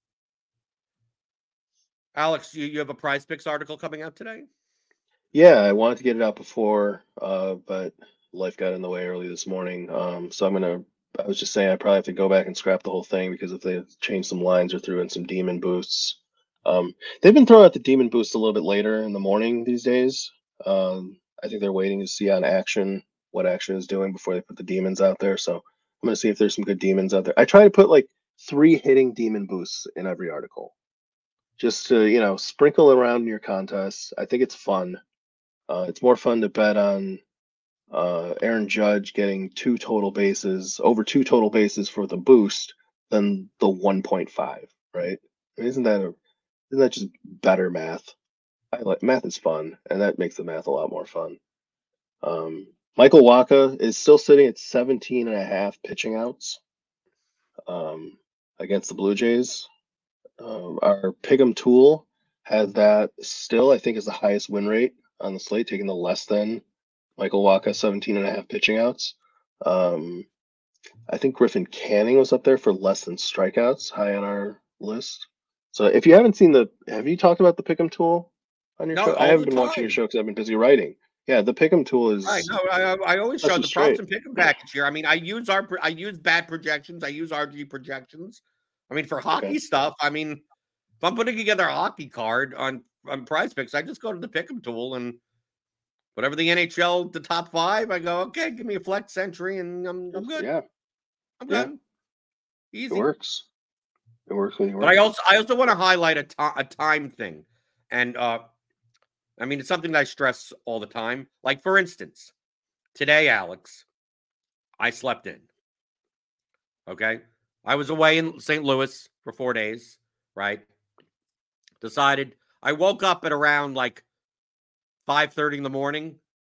Speaker 2: Alex, you have a Prize Picks article coming out today?
Speaker 3: Yeah, I wanted to get it out before, but life got in the way early this morning. So I was just saying I probably have to go back and scrap the whole thing because if they change some lines or threw in some demon boosts. They've been throwing out the demon boosts a little bit later in the morning these days. I think they're waiting to see on action what action is doing before they put the demons out there. So I'm going to see if there's some good demons out there. I try to put like 3 hitting demon boosts in every article just to, sprinkle around in your contests. I think it's fun. It's more fun to bet on Aaron Judge getting over 2 total bases for the boost than the 1.5, right? I mean, isn't that just better math? Math is fun, and that makes the math a lot more fun. Michael Wacha is still sitting at 17.5 pitching outs against the Blue Jays. Our Pick'em tool has that still, I think, is the highest win rate on the slate, taking the less than Michael Wacha, 17.5 pitching outs. I think Griffin Canning was up there for less than strikeouts, high on our list. So if you haven't seen have you talked about the Pick'em tool on your show? I haven't been watching your show because I've been busy writing. Yeah, the pick'em tool
Speaker 2: Right.
Speaker 3: is
Speaker 2: No, I always
Speaker 3: such
Speaker 2: show
Speaker 3: a
Speaker 2: the props
Speaker 3: straight.
Speaker 2: and pick 'em package here. I mean, I use bad projections. I use RG projections. I mean, for
Speaker 3: Okay.
Speaker 2: hockey stuff, I mean, if I'm putting together a hockey card on Prize Picks, I just go to the pick 'em tool and whatever the NHL, the top 5, I go, okay, give me a flex century, and I'm good.
Speaker 3: Yeah,
Speaker 2: I'm
Speaker 3: yeah,
Speaker 2: good.
Speaker 3: it
Speaker 2: Easy.
Speaker 3: works. It works when you
Speaker 2: But
Speaker 3: work.
Speaker 2: I also want to highlight a time thing, and I mean, it's something that I stress all the time. Like, for instance, today, Alex, I slept in. Okay. I was away in St. Louis for 4 days, right? Decided I woke up at around like 5:30 in the morning.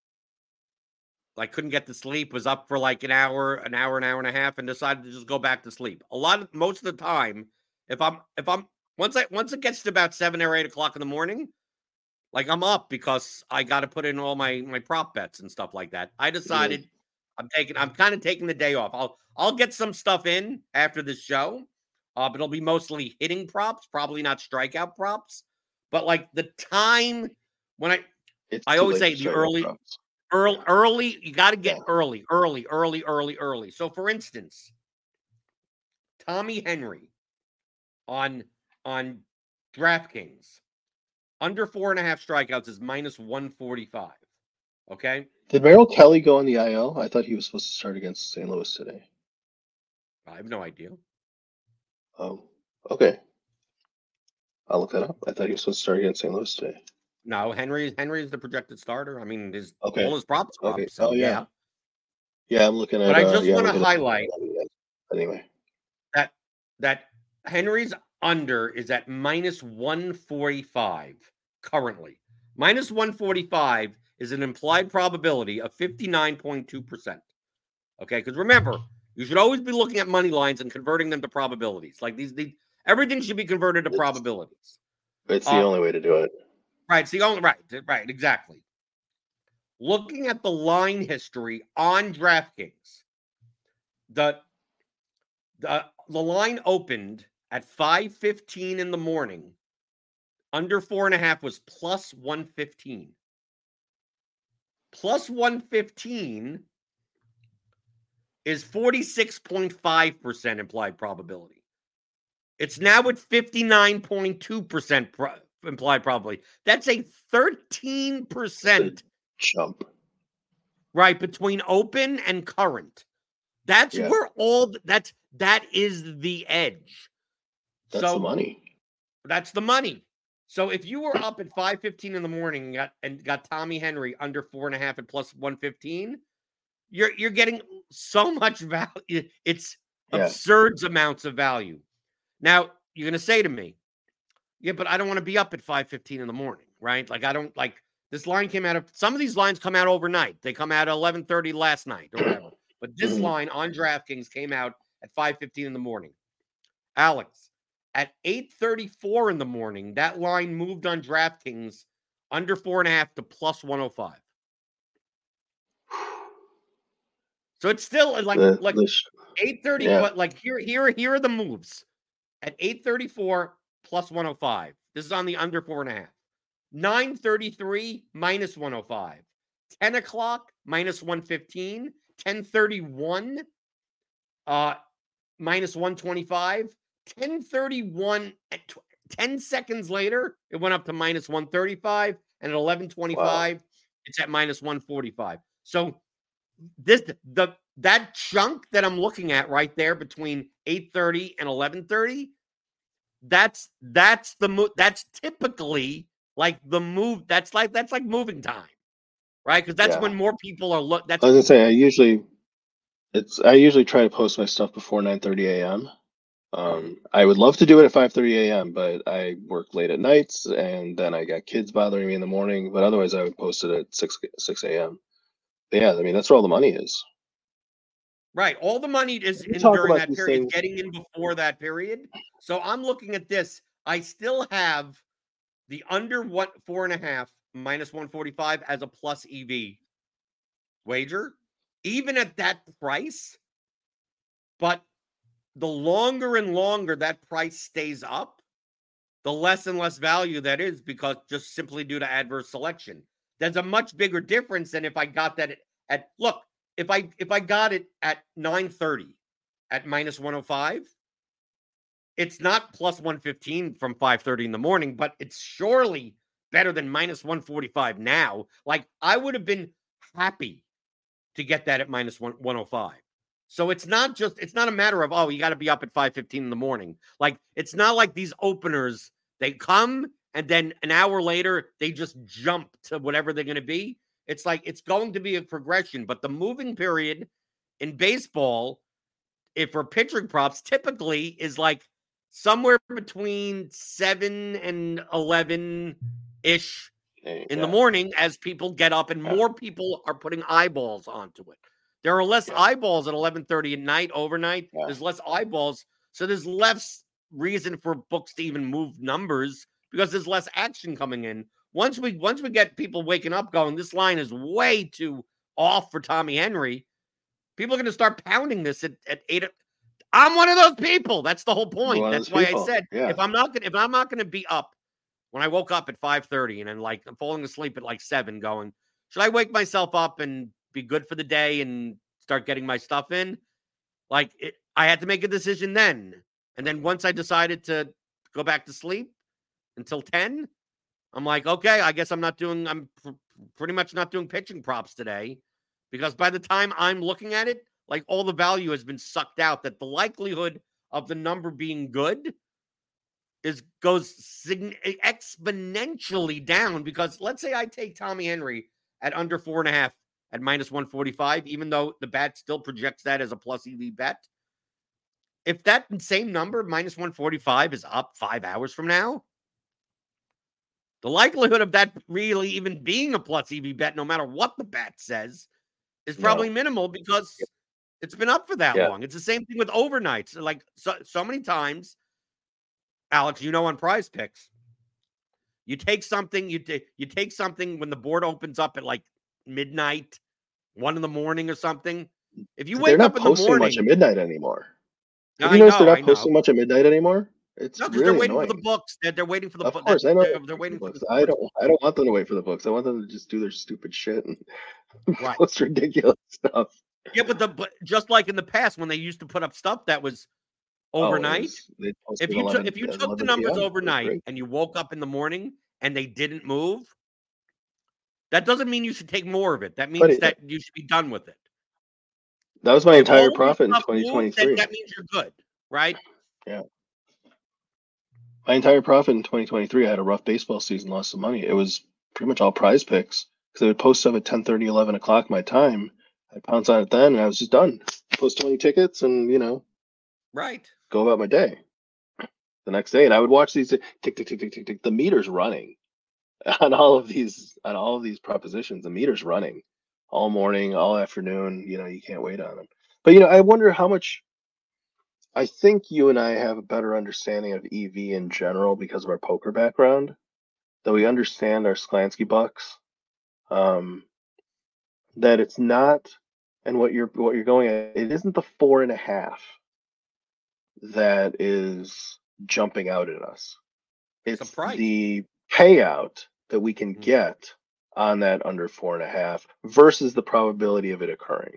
Speaker 2: Like, couldn't get to sleep, was up for like an hour and a half, and decided to just go back to sleep. Most of the time, if I'm once it gets to about 7 or 8 o'clock in the morning, like I'm up because I got to put in all my prop bets and stuff like that. I decided I'm kind of taking the day off. I'll get some stuff in after this show, but it'll be mostly hitting props, probably not strikeout props. But like the time when
Speaker 3: It's
Speaker 2: I
Speaker 3: too
Speaker 2: always
Speaker 3: late
Speaker 2: say
Speaker 3: to
Speaker 2: the
Speaker 3: start your props.
Speaker 2: early, you got to get
Speaker 3: Yeah.
Speaker 2: early. So for instance, Tommy Henry on DraftKings under 4.5 strikeouts is minus 145. Okay.
Speaker 3: Did Merrill Kelly go on the IL? I thought he was supposed to start against St. Louis today.
Speaker 2: I have no idea.
Speaker 3: Oh, okay. I'll look that up. I thought he was supposed to start against St. Louis today.
Speaker 2: No, Henry is the projected starter. I mean,
Speaker 3: Okay.
Speaker 2: all his props are
Speaker 3: Okay.
Speaker 2: up, so
Speaker 3: Oh yeah.
Speaker 2: yeah.
Speaker 3: Yeah, I'm looking
Speaker 2: But
Speaker 3: at
Speaker 2: I just
Speaker 3: yeah, I'm
Speaker 2: want to
Speaker 3: looking
Speaker 2: highlight
Speaker 3: at anyway.
Speaker 2: that Henry's under is at minus 145 currently. Minus 145 is an implied probability of 59.2%. Okay, because remember, you should always be looking at money lines and converting them to probabilities. Like these everything should be converted to probabilities.
Speaker 3: It's the only way to do it.
Speaker 2: Right. It's the only right, exactly. Looking at the line history on DraftKings, the line opened at 5:15 in the morning. Under 4.5 was plus 115. Plus 115 is 46.5% implied probability. It's now at 59.2% implied probability. That's a 13%
Speaker 3: jump.
Speaker 2: Right, between open and current. That's where that is the edge.
Speaker 3: That's the money.
Speaker 2: That's the money. So if you were up at 5:15 in the morning and got Tommy Henry under 4.5 at plus 115, you're getting so much value. It's absurd amounts of value. Now, you're going to say to me, yeah, but I don't want to be up at 5:15 in the morning, right? Like, I don't like this line came out of some of these lines come out overnight. They come out at 11:30 last night or whatever. But this line on DraftKings came out at 5:15 in the morning. Alex, at 8:34 in the morning, that line moved on DraftKings under 4.5 to plus 105. So it's still like 8:30, but like here are the moves. At 8:34 plus 105. This is on the under 4.5. 9:33 minus 105. 10 o'clock minus 115. 10:31 minus 125. 10:31 at 10 seconds later, it went up to minus 135, and at 11:25, it's at minus 145. So that chunk that I'm looking at right there between 8:30 and 11:30, that's the move. That's typically like the move. That's like moving time, right? Because that's when more people are
Speaker 3: I was gonna say I usually try to post my stuff before 9:30 a.m. I would love to do it at 5:30 a.m., but I work late at nights, and then I got kids bothering me in the morning. But otherwise, I would post it at 6 a.m. But yeah, I mean that's where all the money is.
Speaker 2: Right. All the money is during that period. It's getting in before that period. So I'm looking at this. I still have the under 4.5 minus 145 as a plus EV wager, even at that price. But the longer and longer that price stays up, the less and less value that is because just simply due to adverse selection. there's a much bigger difference than if I got that at look, if I got it at 9:30 at minus 105, it's not plus 115 from 5:30 in the morning, but it's surely better than minus 145 now. Like, I would have been happy to get that at minus 105. So it's not a matter of, oh, you got to be up at 5:15 in the morning. Like, it's not like these openers, they come and then an hour later they just jump to whatever they're going to be. It's like, it's going to be a progression, but the moving period in baseball, if for pitching props, typically is like somewhere between 7 and 11-ish in the morning as people get up and more people are putting eyeballs onto it. There are less eyeballs at 11:30 at night, overnight. Yeah. There's less eyeballs. So there's less reason for books to even move numbers because there's less action coming in. Once we get people waking up going, this line is way too off for Tommy Henry, people are going to start pounding this at 8. I'm one of those people. That's the whole point. That's why I said, if I'm not going to be up when I woke up at 5:30 and then like I'm falling asleep at like 7 going, should I wake myself up and be good for the day and start getting my stuff in? Like, I had to make a decision then. And then once I decided to go back to sleep until 10, I'm like, okay, I guess I'm pretty much not doing pitching props today, because by the time I'm looking at it, like, all the value has been sucked out, that the likelihood of the number being good goes exponentially down. Because let's say I take Tommy Henry at under 4.5 at minus 145, even though the bat still projects that as a plus EV bet. If that same number, minus 145, is up 5 hours from now, the likelihood of that really even being a plus EV bet, no matter what the bat says, is probably minimal, because it's been up for that long. It's the same thing with overnights. Like, so many times, Alex, on Prize Picks, you take something, you take something when the board opens up at like midnight, 1 in the morning or something. If you wake up in the morning,
Speaker 3: they're not posting much at midnight anymore. Have you noticed they're not posting much at midnight anymore? It's
Speaker 2: no, because
Speaker 3: really
Speaker 2: they're waiting
Speaker 3: annoying.
Speaker 2: for the books. They're waiting for the books.
Speaker 3: Of course, I know.
Speaker 2: They're waiting for the books.
Speaker 3: I don't want them to wait for the books. I want them to just do their stupid shit and post ridiculous stuff.
Speaker 2: Yeah, but just like in the past when they used to put up stuff that was overnight, if you took the numbers overnight and you woke up in the morning and they didn't move, that doesn't mean you should take more of it. That means that you should be done with it.
Speaker 3: That was my entire profit in 2023.
Speaker 2: That means you're good, right?
Speaker 3: Yeah. My entire profit in 2023, I had a rough baseball season, lost some money. It was pretty much all Prize Picks, because they would post stuff at 10:30, 11 o'clock my time. I'd pounce on it then, and I was just done. Post 20 tickets and, go about my day. The next day, and I would watch these tick, tick, tick, tick, tick, tick. The meter's running on all of these propositions. The meter's running all morning, all afternoon. You can't wait on them. But, I wonder how much. I think you and I have a better understanding of EV in general because of our poker background, that we understand our Sklansky bucks. That it's not, and what you're going at, it isn't the 4.5 that is jumping out at us. It's the payout that we can get on that under 4.5 versus the probability of it occurring.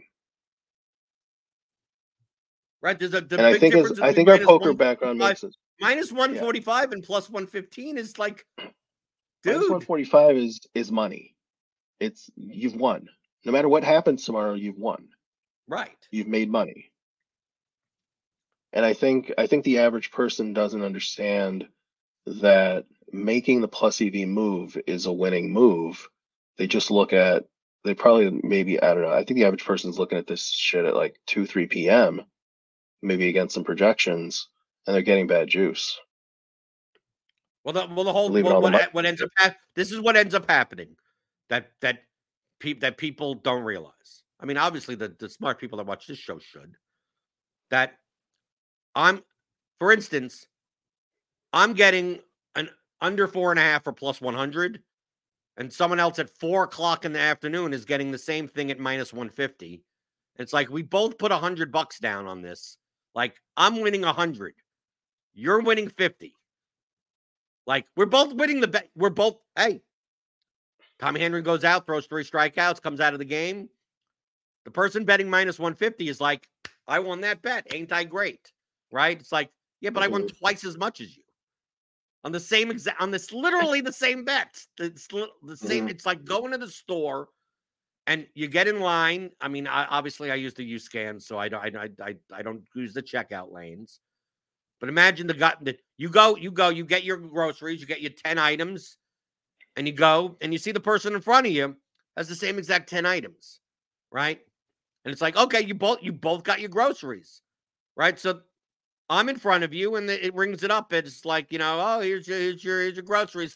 Speaker 2: Right, there's a big
Speaker 3: difference. I think our poker background makes it.
Speaker 2: Minus 145 and plus 115 is like, dude.
Speaker 3: Minus 145 is money. You've won. No matter what happens tomorrow, you've won.
Speaker 2: Right.
Speaker 3: You've made money. And I think the average person doesn't understand that making the plus EV move is a winning move. They just look at, I don't know. I think the average person's looking at this shit at like 2-3 p.m. maybe against some projections, and they're getting bad juice.
Speaker 2: Well, the whole what ends up this is what ends up happening that people don't realize. I mean, obviously the smart people that watch this show should. That for instance, I'm getting an under 4.5 or plus 100, and someone else at 4 o'clock in the afternoon is getting the same thing at minus 150. It's like we both put $100 down on this. Like, I'm winning 100. You're winning 50. Like, we're both winning the bet. We're both, hey, Tommy Henry goes out, throws 3 strikeouts, comes out of the game. The person betting minus 150 is like, I won that bet. Ain't I great? Right? It's like, yeah, but I won twice as much as you. On the same exact, on this literally the same bet. It's the same. It's like going to the store and you get in line. I mean, obviously I use the U-Scan, so I don't use the checkout lanes. But imagine the guy that you get your groceries, you get your 10 items, and you go and you see the person in front of you has the same exact 10 items, right? And it's like, okay, you both got your groceries, right? So I'm in front of you, and it rings it up. It's like, oh, here's your groceries,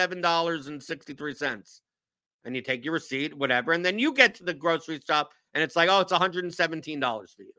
Speaker 2: $47.63, and you take your receipt, whatever, and then you get to the grocery shop, and it's like, oh, it's $117 for you.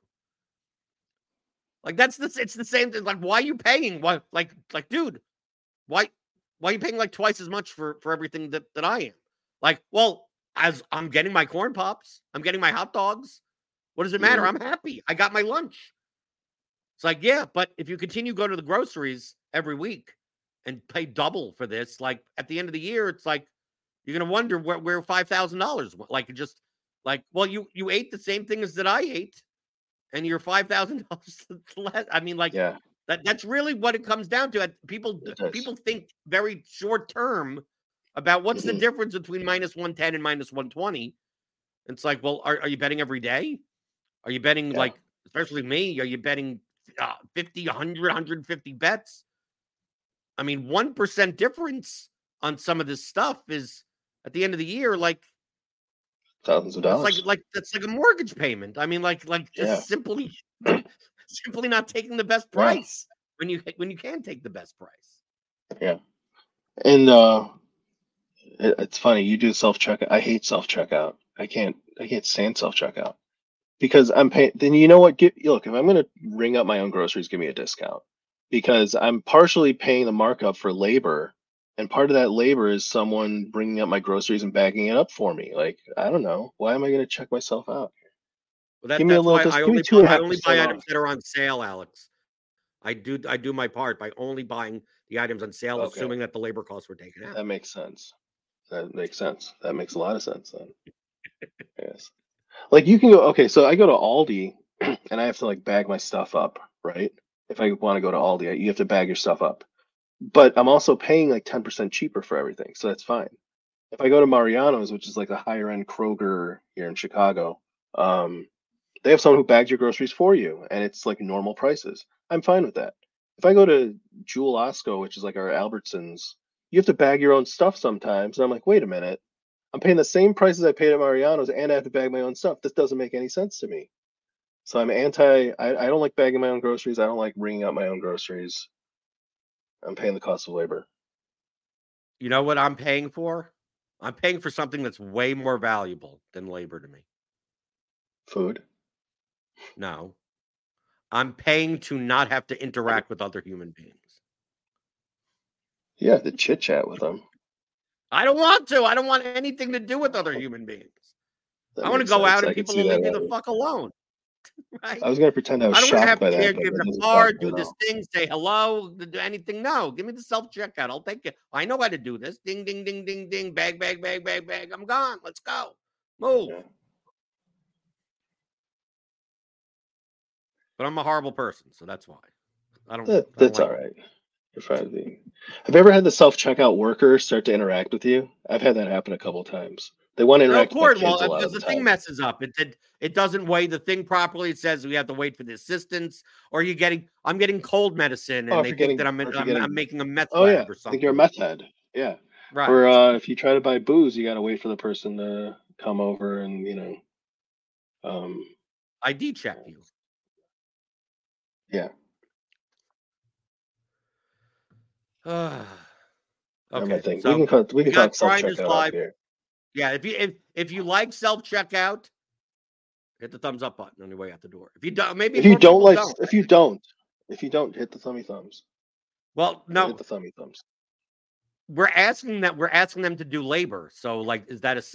Speaker 2: Like it's the same thing. Like, why are you paying? Why, like, dude, why are you paying like twice as much for everything that I am? Like, well, as I'm getting my corn pops, I'm getting my hot dogs. What does it matter? I'm happy. I got my lunch. It's like, yeah, but if you continue to go to the groceries every week and pay double for this, like at the end of the year, it's like you're gonna wonder where $5,000 went. Like, just like, well, you ate the same things that I ate, and you're $5,000 less. I mean, like, that's really what it comes down to. People think very short term about what's the difference between minus 110 and minus 120. It's like, well, are you betting every day? Are you betting like, especially me? Are you betting 50, 100, 150 bets? I mean, 1% difference on some of this stuff is at the end of the year, like
Speaker 3: thousands of dollars.
Speaker 2: That's like a mortgage payment. I mean, like just simply not taking the best price when you can take the best price.
Speaker 3: Yeah. And it's funny, you do self-checkout. I hate self-checkout. I can't stand self-checkout because I'm paying. Then you know what? Look, if I'm going to ring up my own groceries, give me a discount, because I'm partially paying the markup for labor, and part of that labor is someone bringing up my groceries and bagging it up for me. Like, I don't know, why am I going to check myself out?
Speaker 2: Well, that's why I only buy items that are on sale, Alex. I do my part by only buying the items on sale, assuming that the labor costs were taken out.
Speaker 3: That makes sense. That makes a lot of sense then. Yes. Like, you can go, okay, so I go to Aldi and I have to like bag my stuff up, right? If I want to go to Aldi, you have to bag your stuff up. But I'm also paying like 10% cheaper for everything, so that's fine. If I go to Mariano's, which is like a higher end Kroger here in Chicago, they have someone who bags your groceries for you, and it's like normal prices. I'm fine with that. If I go to Jewel Osco, which is like our Albertsons, you have to bag your own stuff sometimes. And I'm like, wait a minute, I'm paying the same prices I paid at Mariano's, and I have to bag my own stuff. This doesn't make any sense to me. So I'm I don't like bagging my own groceries. I don't like ringing up my own groceries. I'm paying the cost of labor.
Speaker 2: You know what I'm paying for? I'm paying for something that's way more valuable than labor to me.
Speaker 3: Food?
Speaker 2: No. I'm paying to not have to interact with other human beings.
Speaker 3: You have to chit-chat with them.
Speaker 2: I don't want to. I don't want anything to do with other human beings. I want to go out and people will leave me the fuck alone. Right?
Speaker 3: I was going to pretend I was shocked by that.
Speaker 2: I don't have to give it a card, do this thing, say hello, do anything. No, give me the self-checkout. I'll take it. I know how to do this. Ding, ding, ding, ding, ding. Bag, bag, bag, bag, bag. I'm gone. Let's go. Move. Yeah. But I'm a horrible person, so that's why.
Speaker 3: That's all right. You're fine. Have you ever had the self-checkout worker start to interact with you? I've had that happen a couple times. They want to interact with kids a lot
Speaker 2: because the thing messes up. It doesn't weigh the thing properly. It says we have to wait for the assistance, or I'm getting cold medicine, and they think that I'm making a meth lab or something.
Speaker 3: I think you're a meth head. Yeah. Right. Or if you try to buy booze, you got to wait for the person to come over and
Speaker 2: ID check you.
Speaker 3: Yeah.
Speaker 2: Okay.
Speaker 3: So we can talk self-checkout here.
Speaker 2: Yeah, if you like self-checkout, hit the thumbs up button on your way out the door. If you don't,
Speaker 3: if you don't hit the thummy thumbs.
Speaker 2: Well, no,
Speaker 3: hit the thummy thumbs.
Speaker 2: We're asking them to do labor. So, like,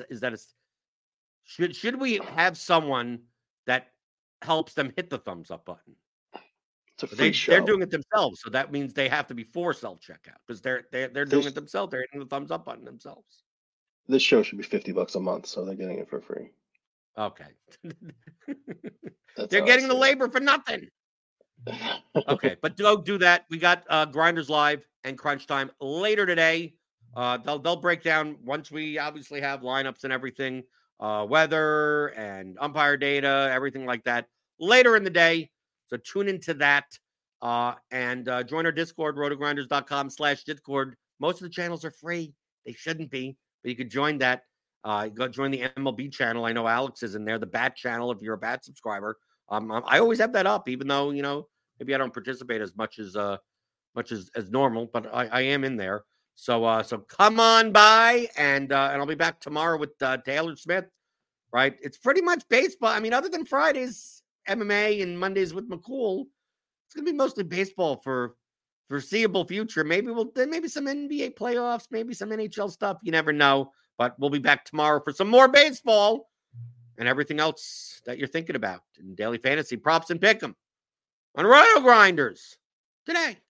Speaker 2: should we have someone that helps them hit the thumbs up button?
Speaker 3: It's a free show.
Speaker 2: They're doing it themselves, so that means they have to be for self-checkout because they're doing it themselves. They're hitting the thumbs up button themselves.
Speaker 3: this show should be $50 a month, so they're getting it for free.
Speaker 2: Okay.
Speaker 3: That's
Speaker 2: They're
Speaker 3: how I
Speaker 2: getting the
Speaker 3: see it.
Speaker 2: labor for nothing. Okay, but go do that. We got Grinders Live and Crunch Time later today. They'll break down once we obviously have lineups and everything, weather and umpire data, everything like that later in the day. So tune into that and join our Discord, rotogrinders.com/Discord. Most of the channels are free. They shouldn't be, but you could join that. Go join the MLB channel. I know Alex is in there, the Bat channel, if you're a Bat subscriber. I always have that up, even though, maybe I don't participate as much as normal, but I am in there. So come on by, and I'll be back tomorrow with Taylor Smith. Right? It's pretty much baseball. I mean, other than Fridays, MMA, and Mondays with McCool, it's gonna be mostly baseball for foreseeable future. Maybe some NBA playoffs, maybe some NHL stuff. You never know. But we'll be back tomorrow for some more baseball and everything else that you're thinking about in daily fantasy props and pick 'em on Roto Grinders today.